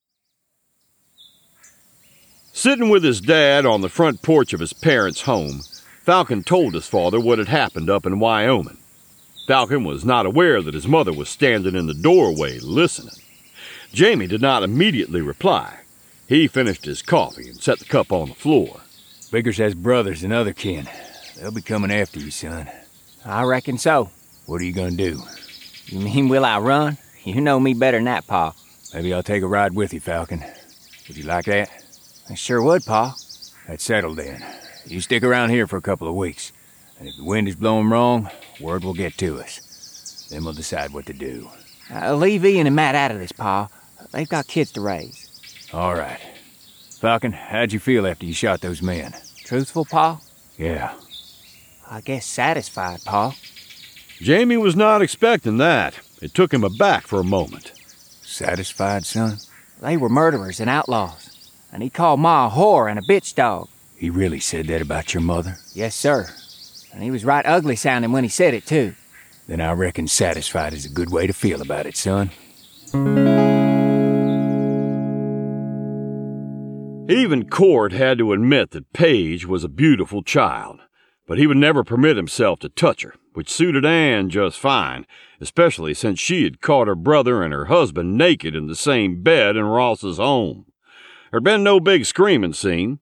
Sitting with his dad on the front porch of his parents' home, Falcon told his father what had happened up in Wyoming. Falcon was not aware that his mother was standing in the doorway listening. Jamie did not immediately reply. He finished his coffee and set the cup on the floor. Biggers has brothers and other kin. They'll be coming after you, son. I reckon so. What are you gonna do? You mean will I run? You know me better than that, Pa. Maybe I'll take a ride with you, Falcon. Would you like that? I sure would, Pa. That's settled then. You stick around here for a couple of weeks, and if the wind is blowing wrong, word will get to us. Then we'll decide what to do. Uh, leave Ian and Matt out of this, Pa. They've got kids to raise. All right. Falcon, how'd you feel after you shot those men? Truthful, Pa? Yeah. I guess satisfied, Pa. Jamie was not expecting that. It took him aback for a moment. Satisfied, son? They were murderers and outlaws. And he called Ma a whore and a bitch dog. He really said that about your mother? Yes, sir. And he was right ugly sounding when he said it, too. Then I reckon satisfied is a good way to feel about it, son. Even Court had to admit that Paige was a beautiful child, but he would never permit himself to touch her, which suited Anne just fine, especially since she had caught her brother and her husband naked in the same bed in Ross's home. There'd been no big screaming scene.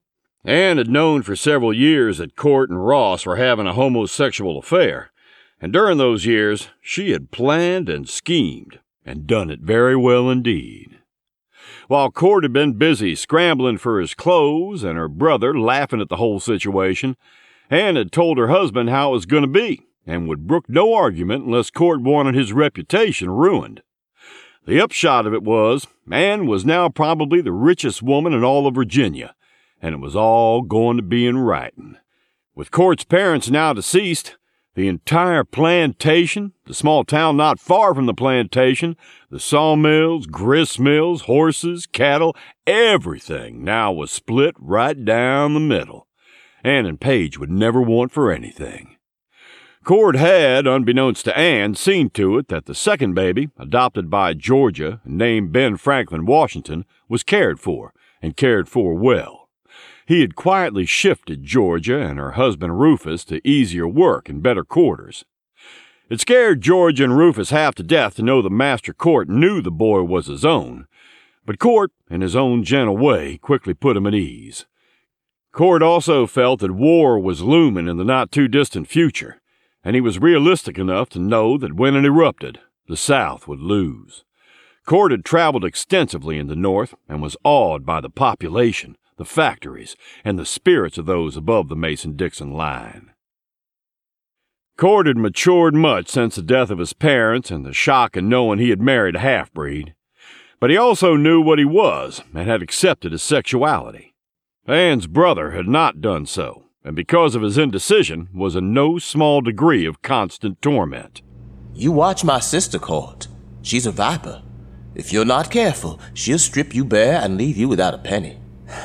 Ann had known for several years that Court and Ross were having a homosexual affair, and during those years she had planned and schemed, and done it very well indeed. While Court had been busy scrambling for his clothes and her brother laughing at the whole situation, Ann had told her husband how it was going to be, and would brook no argument unless Court wanted his reputation ruined. The upshot of it was, Ann was now probably the richest woman in all of Virginia, and it was all going to be in writing. With Court's parents now deceased, the entire plantation, the small town not far from the plantation, the sawmills, grist mills, horses, cattle, everything now was split right down the middle. Ann and Paige would never want for anything. Court had, unbeknownst to Ann, seen to it that the second baby, adopted by Georgia and named Ben Franklin Washington, was cared for, and cared for well. He had quietly shifted Georgia and her husband Rufus to easier work and better quarters. It scared Georgia and Rufus half to death to know that Master Court knew the boy was his own, but Court, in his own gentle way, quickly put him at ease. Court also felt that war was looming in the not-too-distant future, and he was realistic enough to know that when it erupted, the South would lose. Court had traveled extensively in the North and was awed by the population, the factories, and the spirits of those above the Mason-Dixon line. Court had matured much since the death of his parents and the shock in knowing he had married a half-breed, but he also knew what he was and had accepted his sexuality. Ann's brother had not done so, and because of his indecision was in no small degree of constant torment. You watch my sister, Court. She's a viper. If you're not careful, she'll strip you bare and leave you without a penny.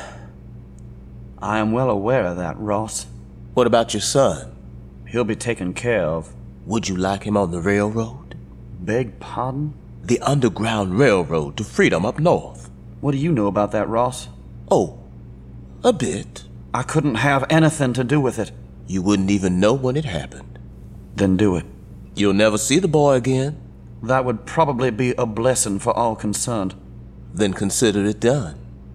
I am well aware of that, Ross. What about your son? He'll be taken care of. Would you like him on the railroad? Beg pardon? The Underground Railroad to freedom up north. What do you know about that, Ross? Oh, a bit. I couldn't have anything to do with it. You wouldn't even know when it happened. Then do it. You'll never see the boy again. That would probably be a blessing for all concerned. Then consider it done.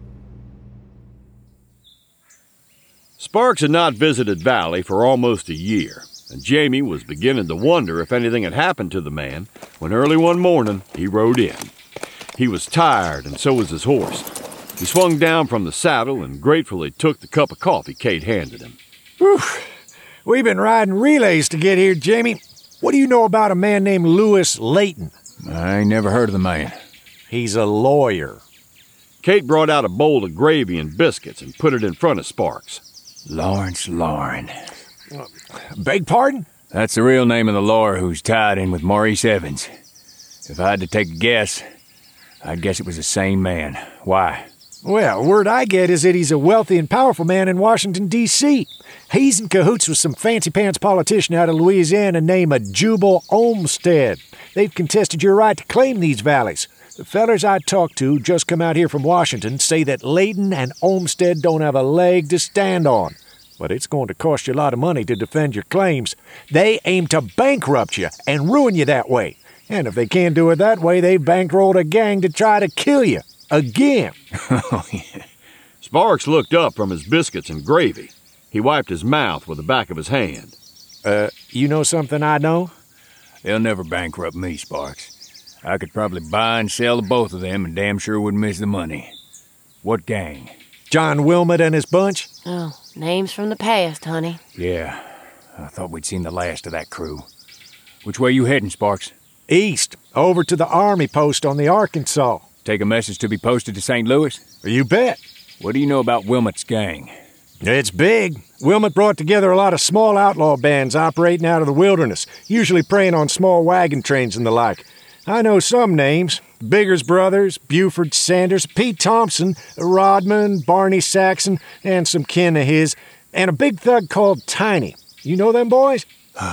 Sparks had not visited Valley for almost a year, and Jamie was beginning to wonder if anything had happened to the man when early one morning he rode in. He was tired, and so was his horse. He swung down from the saddle and gratefully took the cup of coffee Kate handed him. Whew. We've been riding relays to get here, Jamie. What do you know about a man named Lewis Layton? I ain't never heard of the man. He's a lawyer. Kate brought out a bowl of gravy and biscuits and put it in front of Sparks. Lawrence Lauren. Uh, beg pardon? That's the real name of the lawyer who's tied in with Maurice Evans. If I had to take a guess, I'd guess it was the same man. Why? Well, word I get is that he's a wealthy and powerful man in Washington, D C He's in cahoots with some fancy-pants politician out of Louisiana named Jubal Olmsted. They've contested your right to claim these valleys. The fellers I talked to just come out here from Washington say that Layton and Olmsted don't have a leg to stand on. But it's going to cost you a lot of money to defend your claims. They aim to bankrupt you and ruin you that way. And if they can't do it that way, they've bankrolled a gang to try to kill you. Again. Oh, yeah. Sparks looked up from his biscuits and gravy. He wiped his mouth with the back of his hand. Uh, you know something I know? They'll never bankrupt me, Sparks. I could probably buy and sell the both of them and damn sure wouldn't miss the money. What gang? John Wilmot and his bunch? Oh, names from the past, honey. Yeah, I thought we'd seen the last of that crew. Which way you heading, Sparks? East, over to the army post on the Arkansas. Take a message to be posted to Saint Louis? You bet. What do you know about Wilmot's gang? It's big. Wilmot brought together a lot of small outlaw bands operating out of the wilderness, usually preying on small wagon trains and the like. I know some names. Biggers Brothers, Buford Sanders, Pete Thompson, Rodman, Barney Saxon, and some kin of his, and a big thug called Tiny. You know them boys?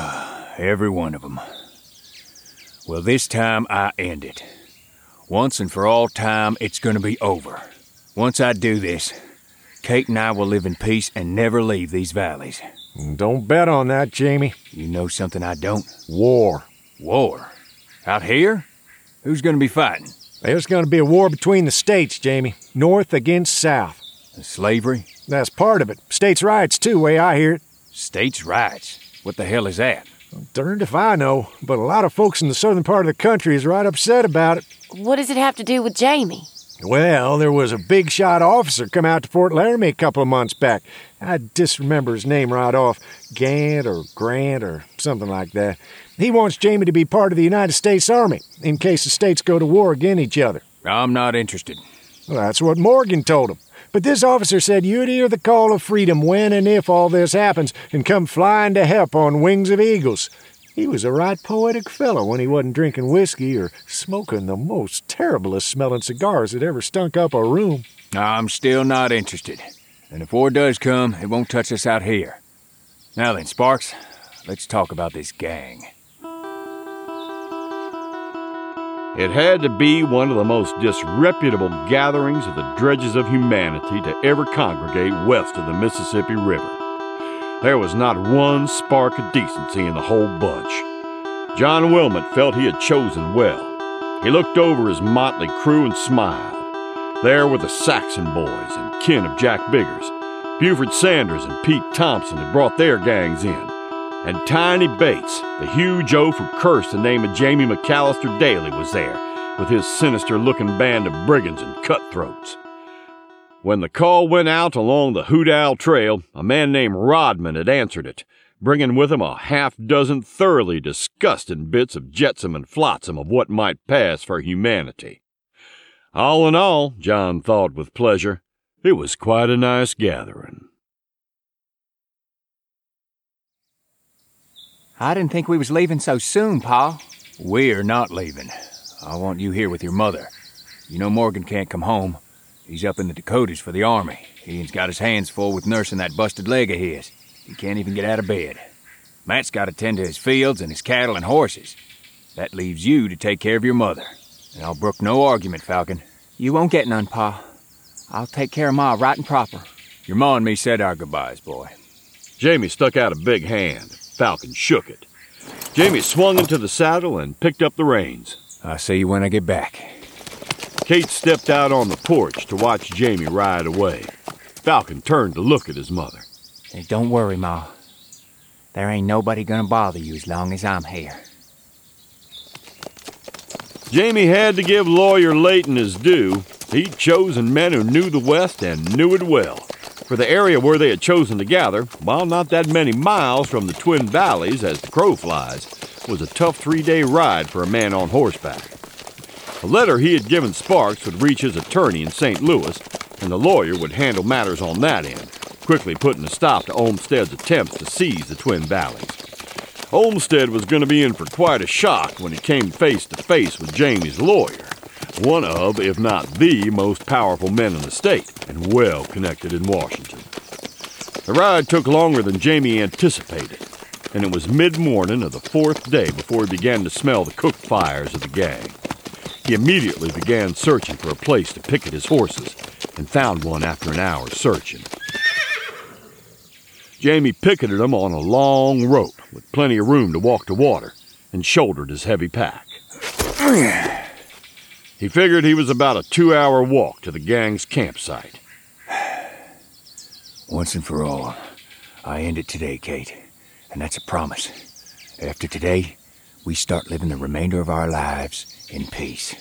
Every one of them. Well, this time I end it. Once and for all time, it's gonna be over. Once I do this, Kate and I will live in peace and never leave these valleys. Don't bet on that, Jamie. You know something I don't? War. War? Out here? Who's gonna be fighting? There's gonna be a war between the states, Jamie. North against South. Slavery? That's part of it. States' rights, too, way I hear it. States' rights? What the hell is that? Darned if I know, but a lot of folks in the southern part of the country is right upset about it. What does it have to do with Jamie? Well, there was a big shot officer come out to Fort Laramie a couple of months back. I disremember his name right off. Gant or Grant or something like that. He wants Jamie to be part of the United States Army in case the states go to war against each other. I'm not interested. Well, that's what Morgan told him. But this officer said you'd hear the call of freedom when and if all this happens and come flying to help on wings of eagles. He was a right poetic fellow when he wasn't drinking whiskey or smoking the most terriblest smelling cigars that ever stunk up a room. I'm still not interested. And if war does come, it won't touch us out here. Now then, Sparks, let's talk about this gang. It had to be one of the most disreputable gatherings of the dredges of humanity to ever congregate west of the Mississippi River. There was not one spark of decency in the whole bunch. John Wilmot felt he had chosen well. He looked over his motley crew and smiled. There were the Saxon boys and kin of Jack Biggers. Buford Sanders and Pete Thompson had brought their gangs in. And Tiny Bates, the huge oaf who cursed the name of Jamie McAllister daily, was there, with his sinister-looking band of brigands and cutthroats. When the call went out along the Hoot Owl Trail, a man named Rodman had answered it, bringing with him a half-dozen thoroughly disgusting bits of jetsam and flotsam of what might pass for humanity. All in all, John thought with pleasure, it was quite a nice gathering. I didn't think we was leaving so soon, Pa. We're not leaving. I want you here with your mother. You know Morgan can't come home. He's up in the Dakotas for the Army. He's got his hands full with nursing that busted leg of his. He can't even get out of bed. Matt's got to tend to his fields and his cattle and horses. That leaves you to take care of your mother. And I'll brook no argument, Falcon. You won't get none, Pa. I'll take care of Ma right and proper. Your ma and me said our goodbyes, boy. Jamie stuck out a big hand. Falcon shook it. Jamie swung into the saddle and picked up the reins. I'll see you when I get back. Kate stepped out on the porch to watch Jamie ride away. Falcon turned to look at his mother. Hey, don't worry, Ma. There ain't nobody gonna bother you as long as I'm here. Jamie had to give Lawyer Layton his due. He'd chosen men who knew the West and knew it well. For the area where they had chosen to gather, while not that many miles from the Twin Valleys as the crow flies, was a tough three-day ride for a man on horseback. A letter he had given Sparks would reach his attorney in Saint Louis, and the lawyer would handle matters on that end, quickly putting a stop to Olmsted's attempts to seize the Twin Valleys. Olmsted was going to be in for quite a shock when he came face to face with Jamie's lawyer, one of, if not the, most powerful men in the state, and well connected in Washington. The ride took longer than Jamie anticipated, and it was mid-morning of the fourth day before he began to smell the cook fires of the gang. He immediately began searching for a place to picket his horses, and found one after an hour's searching. Jamie picketed them on a long rope with plenty of room to walk to water, and shouldered his heavy pack. He figured he was about a two-hour walk to the gang's campsite. Once and for all, I end it today, Kate, and that's a promise. After today, we start living the remainder of our lives in peace.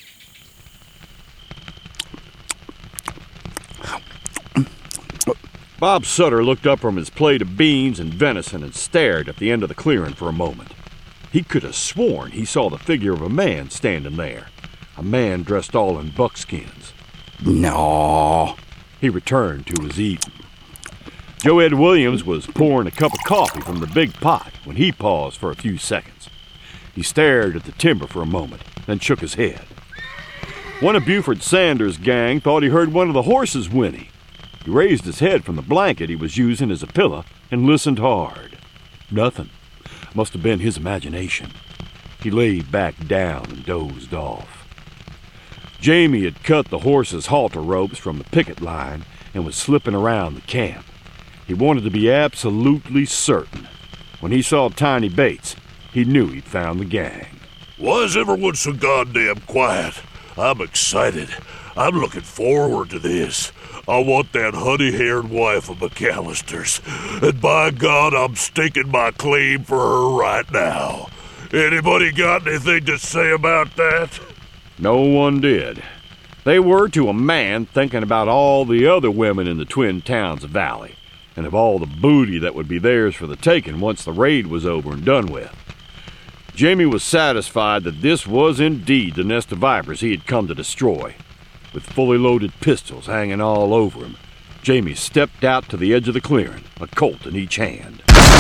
Bob Sutter looked up from his plate of beans and venison and stared at the end of the clearing for a moment. He could have sworn he saw the figure of a man standing there, a man dressed all in buckskins. No. He returned to his eating. Joe Ed Williams was pouring a cup of coffee from the big pot when he paused for a few seconds. He stared at the timber for a moment, then shook his head. One of Buford Sanders' gang thought he heard one of the horses whinny. He raised his head from the blanket he was using as a pillow and listened hard. Nothing. Must have been his imagination. He laid back down and dozed off. Jamie had cut the horse's halter ropes from the picket line and was slipping around the camp. He wanted to be absolutely certain. When he saw Tiny Bates, he knew he'd found the gang. Why is everyone so goddamn quiet? I'm excited. I'm looking forward to this. I want that honey-haired wife of McAllister's, and by God, I'm staking my claim for her right now. Anybody got anything to say about that? No one did. They were, to a man, thinking about all the other women in the Twin Towns Valley, and of all the booty that would be theirs for the taking once the raid was over and done with. Jamie was satisfied that this was indeed the nest of vipers he had come to destroy. With fully loaded pistols hanging all over him, Jamie stepped out to the edge of the clearing, a Colt in each hand.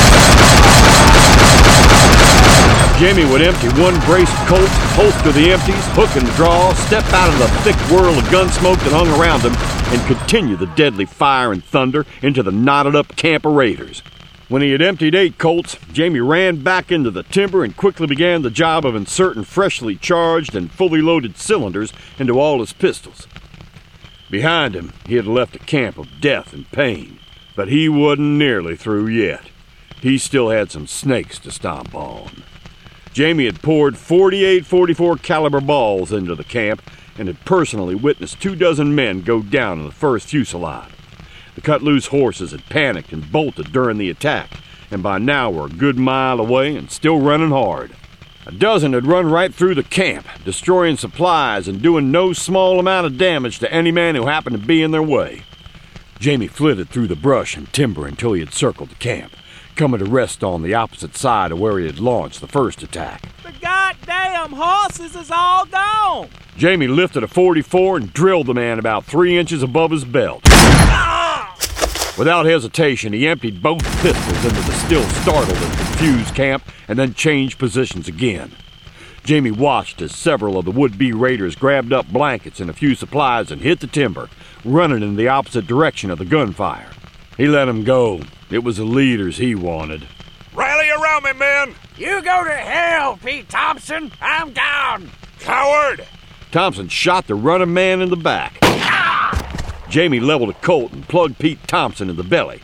Jamie would empty one brace of Colts, holster the empties, hook and draw, step out of the thick whirl of gun smoke that hung around him, and continue the deadly fire and thunder into the knotted-up camp of raiders. When he had emptied eight Colts, Jamie ran back into the timber and quickly began the job of inserting freshly charged and fully loaded cylinders into all his pistols. Behind him, he had left a camp of death and pain, but he wasn't nearly through yet. He still had some snakes to stomp on. Jamie had poured forty-eight forty-four caliber balls into the camp and had personally witnessed two dozen men go down in the first fusillade. The cut-loose horses had panicked and bolted during the attack, and by now were a good mile away and still running hard. A dozen had run right through the camp, destroying supplies and doing no small amount of damage to any man who happened to be in their way. Jamie flitted through the brush and timber until he had circled the camp, coming to rest on the opposite side of where he had launched the first attack. The goddamn horses is all gone! Jamie lifted a forty-four and drilled the man about three inches above his belt. Without hesitation, he emptied both pistols into the still startled and confused camp and then changed positions again. Jamie watched as several of the would-be raiders grabbed up blankets and a few supplies and hit the timber, running in the opposite direction of the gunfire. He let them go. It was the leaders he wanted. Rally around me, men! You go to hell, Pete Thompson! I'm down! Coward! Thompson shot the running man in the back. Jamie leveled a Colt and plugged Pete Thompson in the belly.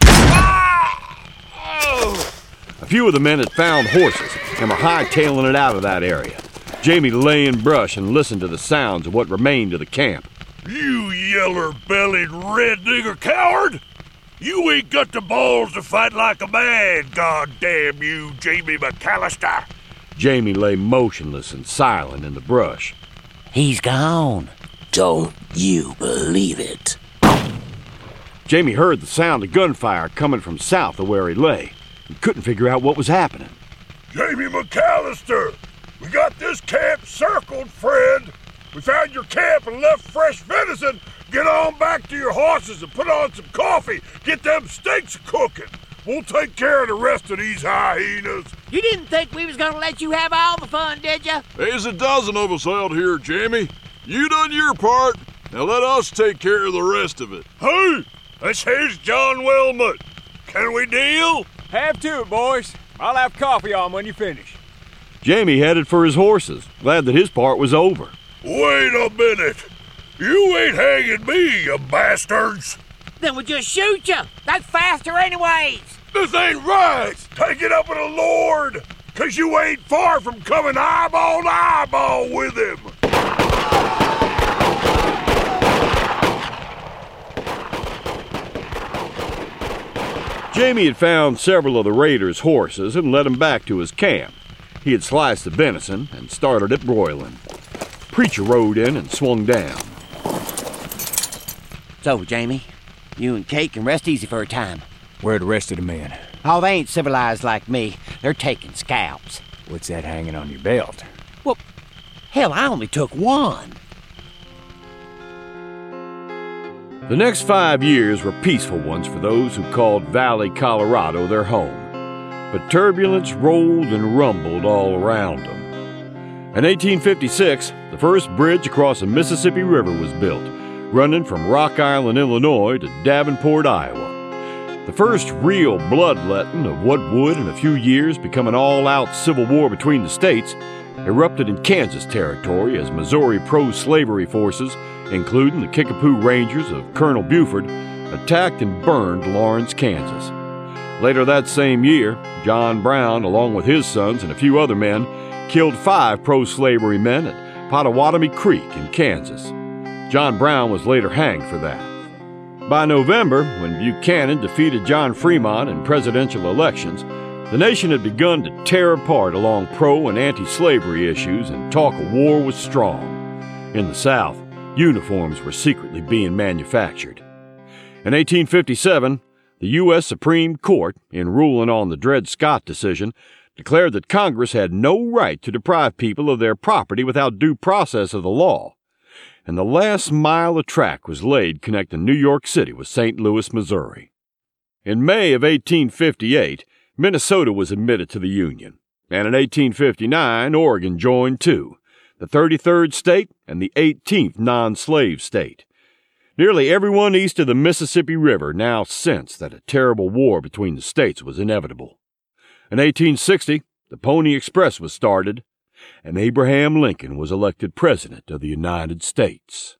A few of the men had found horses and were hightailing it out of that area. Jamie lay in brush and listened to the sounds of what remained of the camp. You yeller-bellied red nigger coward! You ain't got the balls to fight like a man, goddamn you, Jamie McAllister! Jamie lay motionless and silent in the brush. He's gone. Don't you believe it? Jamie heard the sound of gunfire coming from south of where he lay and couldn't figure out what was happening. Jamie McAllister! We got this camp circled, friend! We found your camp and left fresh venison! Get on back to your horses and put on some coffee! Get them steaks cooking! We'll take care of the rest of these hyenas! You didn't think we was gonna let you have all the fun, did ya? There's a dozen of us out here, Jamie. You done your part. Now let us take care of the rest of it. Hey! This here's John Wilmot. Can we deal? Have to it, boys. I'll have coffee on when you finish. Jamie headed for his horses, glad that his part was over. Wait a minute. You ain't hanging me, you bastards. Then we'll just shoot you. That's faster anyways. This ain't right. Take it up with the Lord, because you ain't far from coming eyeball to eyeball with him. Jamie had found several of the raiders' horses and led them back to his camp. He had sliced the venison and started it broiling. Preacher rode in and swung down. So, Jamie, you and Kate can rest easy for a time. Where are the rest of the men? Oh, they ain't civilized like me. They're taking scalps. What's that hanging on your belt? Well, hell, I only took one. The next five years were peaceful ones for those who called Valley, Colorado their home. But turbulence rolled and rumbled all around them. In eighteen fifty-six, the first bridge across the Mississippi River was built, running from Rock Island, Illinois to Davenport, Iowa. The first real bloodletting of what would, in a few years, become an all-out civil war between the states erupted in Kansas territory as Missouri pro-slavery forces, including the Kickapoo Rangers of Colonel Buford, attacked and burned Lawrence, Kansas. Later that same year, John Brown, along with his sons and a few other men, killed five pro-slavery men at Pottawatomie Creek in Kansas. John Brown was later hanged for that. By November, when Buchanan defeated John Fremont in presidential elections, the nation had begun to tear apart along pro- and anti-slavery issues, and talk of war was strong. In the South, uniforms were secretly being manufactured. In eighteen fifty-seven, the U S Supreme Court, in ruling on the Dred Scott decision, declared that Congress had no right to deprive people of their property without due process of the law. And the last mile of track was laid connecting New York City with Saint Louis, Missouri. In May of eighteen fifty-eight, Minnesota was admitted to the Union, and in eighteen fifty-nine, Oregon joined too, the thirty-third state and the eighteenth non-slave state. Nearly everyone east of the Mississippi River now sensed that a terrible war between the states was inevitable. In eighteen sixty, the Pony Express was started, and Abraham Lincoln was elected President of the United States.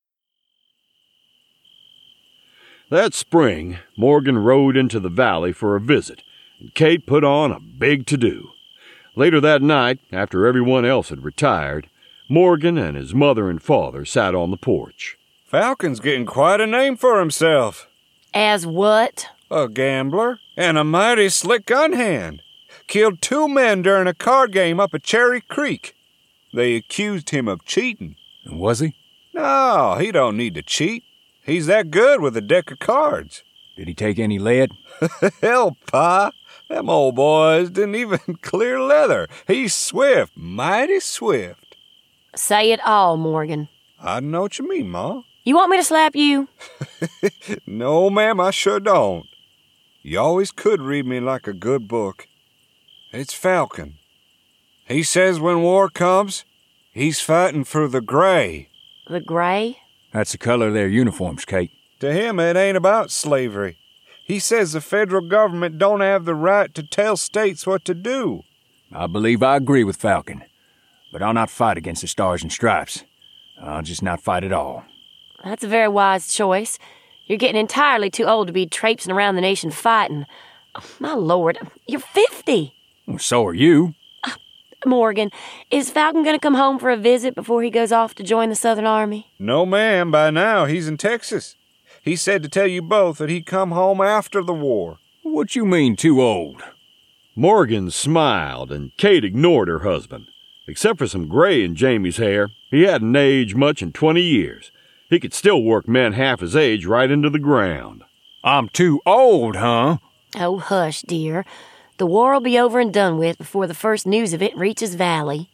That spring, Morgan rode into the valley for a visit, and Kate put on a big to-do. Later that night, after everyone else had retired, Morgan and his mother and father sat on the porch. Falcon's getting quite a name for himself. As what? A gambler and a mighty slick gun hand. Killed two men during a card game up at Cherry Creek. They accused him of cheating. And was he? No, he don't need to cheat. He's that good with a deck of cards. Did he take any lead? Hell, Pa. Them old boys didn't even clear leather. He's swift, mighty swift. Say it all, Morgan. I know what you mean, Ma. You want me to slap you? No, ma'am, I sure don't. You always could read me like a good book. It's Falcon. He says when war comes, he's fighting for the gray. The gray? That's the color of their uniforms, Kate. To him, it ain't about slavery. He says the federal government don't have the right to tell states what to do. I believe I agree with Falcon, but I'll not fight against the Stars and Stripes. I'll just not fight at all. That's a very wise choice. You're getting entirely too old to be traipsing around the nation fighting. Oh, my Lord, you're fifty. Well, so are you. Uh, Morgan, is Falcon going to come home for a visit before he goes off to join the Southern Army? No, ma'am. By now, he's in Texas. He said to tell you both that he'd come home after the war. What you mean, too old? Morgan smiled, and Kate ignored her husband. Except for some gray in Jamie's hair, he hadn't aged much in twenty years. He could still work men half his age right into the ground. I'm too old, huh? Oh, hush, dear. The war will be over and done with before the first news of it reaches Valley.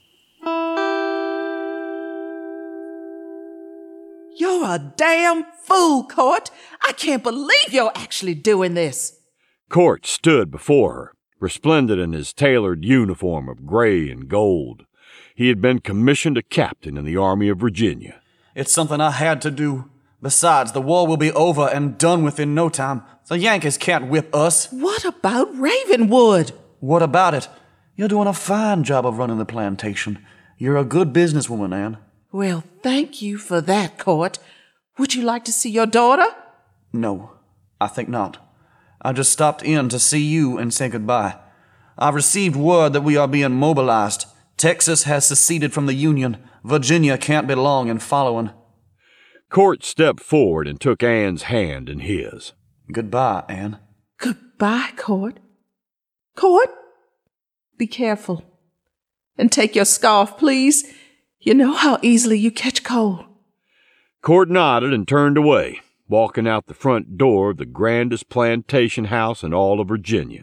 You're a damn fool, Court. I can't believe you're actually doing this. Court stood before her, resplendent in his tailored uniform of gray and gold. He had been commissioned a captain in the Army of Virginia. It's something I had to do. Besides, the war will be over and done with in no time. The Yankees can't whip us. What about Ravenwood? What about it? You're doing a fine job of running the plantation. You're a good businesswoman, Anne. Well, thank you for that, Court. Would you like to see your daughter? No, I think not. I just stopped in to see you and say goodbye. I've received word that we are being mobilized. Texas has seceded from the Union. Virginia can't be long in following. Court stepped forward and took Anne's hand in his. Goodbye, Anne. Goodbye, Court. Court, be careful. And take your scarf, please. You know how easily you catch cold. Court nodded and turned away, walking out the front door of the grandest plantation house in all of Virginia.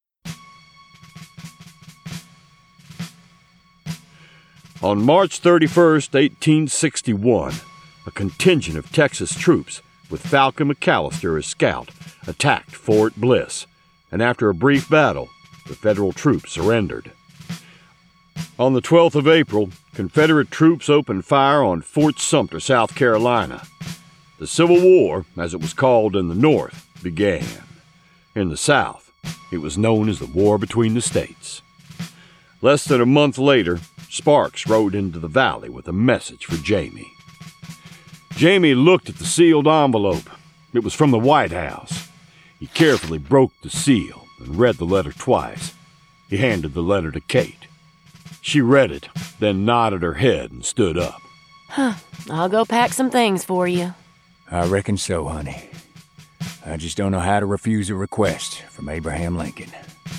On March thirty-first, eighteen sixty-one, a contingent of Texas troops, with Falcon McAllister as scout, attacked Fort Bliss, and after a brief battle, the Federal troops surrendered. On the twelfth of April, Confederate troops opened fire on Fort Sumter, South Carolina. The Civil War, as it was called in the North, began. In the South, it was known as the War Between the States. Less than a month later, Sparks rode into the valley with a message for Jamie. Jamie looked at the sealed envelope. It was from the White House. He carefully broke the seal and read the letter twice. He handed the letter to Kate. She read it, then nodded her head and stood up. Huh. I'll go pack some things for you. I reckon so, honey. I just don't know how to refuse a request from Abraham Lincoln.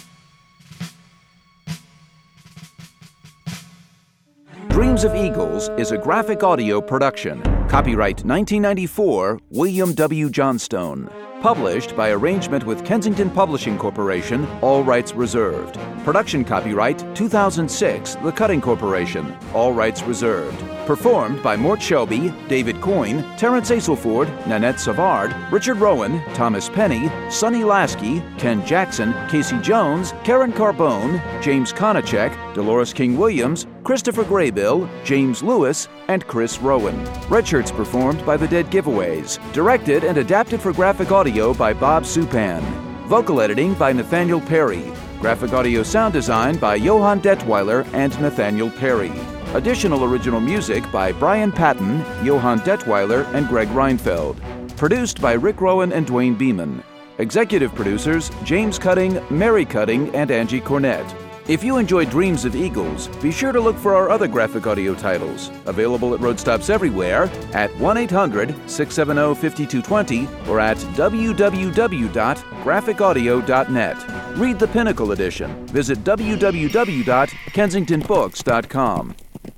Dreams of Eagles is a graphic audio production. Copyright nineteen ninety-four, William W. Johnstone. Published by arrangement with Kensington Publishing Corporation, all rights reserved. Production copyright two thousand six, The Cutting Corporation, all rights reserved. Performed by Mort Shelby, David Coyne, Terrence Aselford, Nanette Savard, Richard Rowan, Thomas Penny, Sonny Lasky, Ken Jackson, Casey Jones, Karen Carbone, James Konachek, Dolores King-Williams, Christopher Graybill, James Lewis, and Chris Rowan. Red Shirts performed by the Dead Giveaways. Directed and adapted for graphic audio by Bob Supan. Vocal editing by Nathaniel Perry. Graphic audio sound design by Johann Detweiler and Nathaniel Perry. Additional original music by Brian Patton, Johann Detweiler, and Greg Reinfeld. Produced by Rick Rowan and Dwayne Beeman. Executive producers James Cutting, Mary Cutting, and Angie Cornett. If you enjoy Dreams of Eagles, be sure to look for our other graphic audio titles, available at roadstops everywhere at one eight hundred, six seven zero, five two two zero or at w w w dot graphic audio dot net. Read the Pinnacle edition. Visit w w w dot kensington books dot com.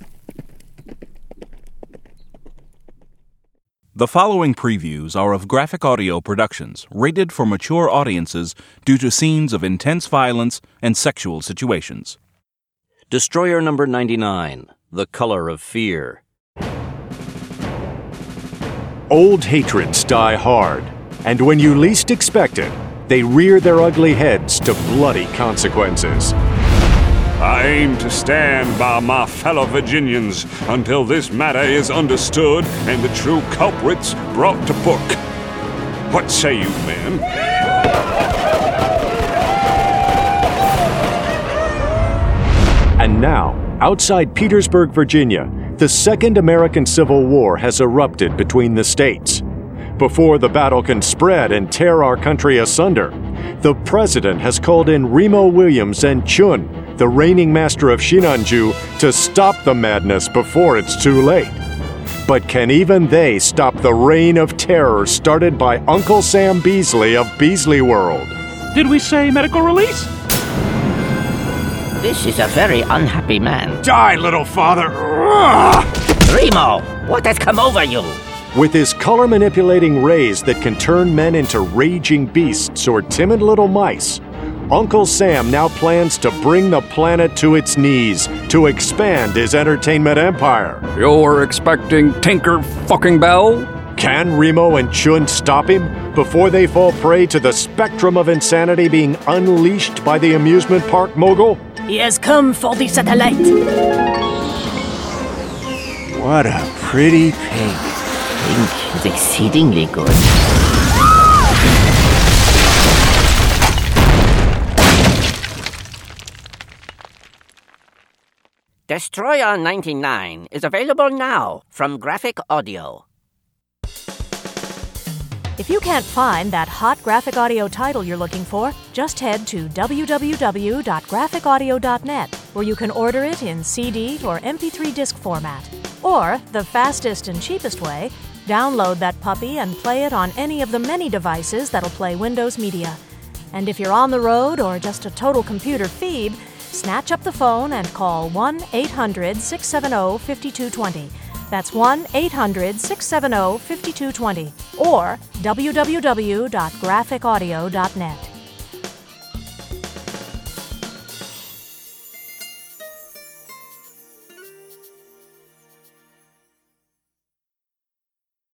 The following previews are of graphic audio productions rated for mature audiences due to scenes of intense violence and sexual situations. Destroyer number ninety-nine, The Color of Fear. Old hatreds die hard, and when you least expect it, they rear their ugly heads to bloody consequences. I aim to stand by my fellow Virginians until this matter is understood and the true culprits brought to book. What say you, men? And now, outside Petersburg, Virginia, the Second American Civil War has erupted between the states. Before the battle can spread and tear our country asunder, the president has called in Remo Williams and Chun, the reigning master of Shinanju, to stop the madness before it's too late. But can even they stop the reign of terror started by Uncle Sam Beasley of Beasley World? Did we say medical release? This is a very unhappy man. Die, little father! Remo, what has come over you? With his color-manipulating rays that can turn men into raging beasts or timid little mice, Uncle Sam now plans to bring the planet to its knees to expand his entertainment empire. You're expecting Tinker fucking Bell? Can Remo and Chun stop him before they fall prey to the spectrum of insanity being unleashed by the amusement park mogul? He has come for the satellite. What a pretty pig. Pink is exceedingly good. Destroyer ninety-nine is available now from Graphic Audio. If you can't find that hot graphic audio title you're looking for, just head to w w w dot graphic audio dot net, where you can order it in C D or M P three disc format. Or, the fastest and cheapest way, download that puppy and play it on any of the many devices that'll play Windows Media. And if you're on the road or just a total computer phoebe, snatch up the phone and call one eight hundred, six seven zero, five two two zero. That's one eight hundred, six seven zero, five two two zero. Or w w w dot graphic audio dot net.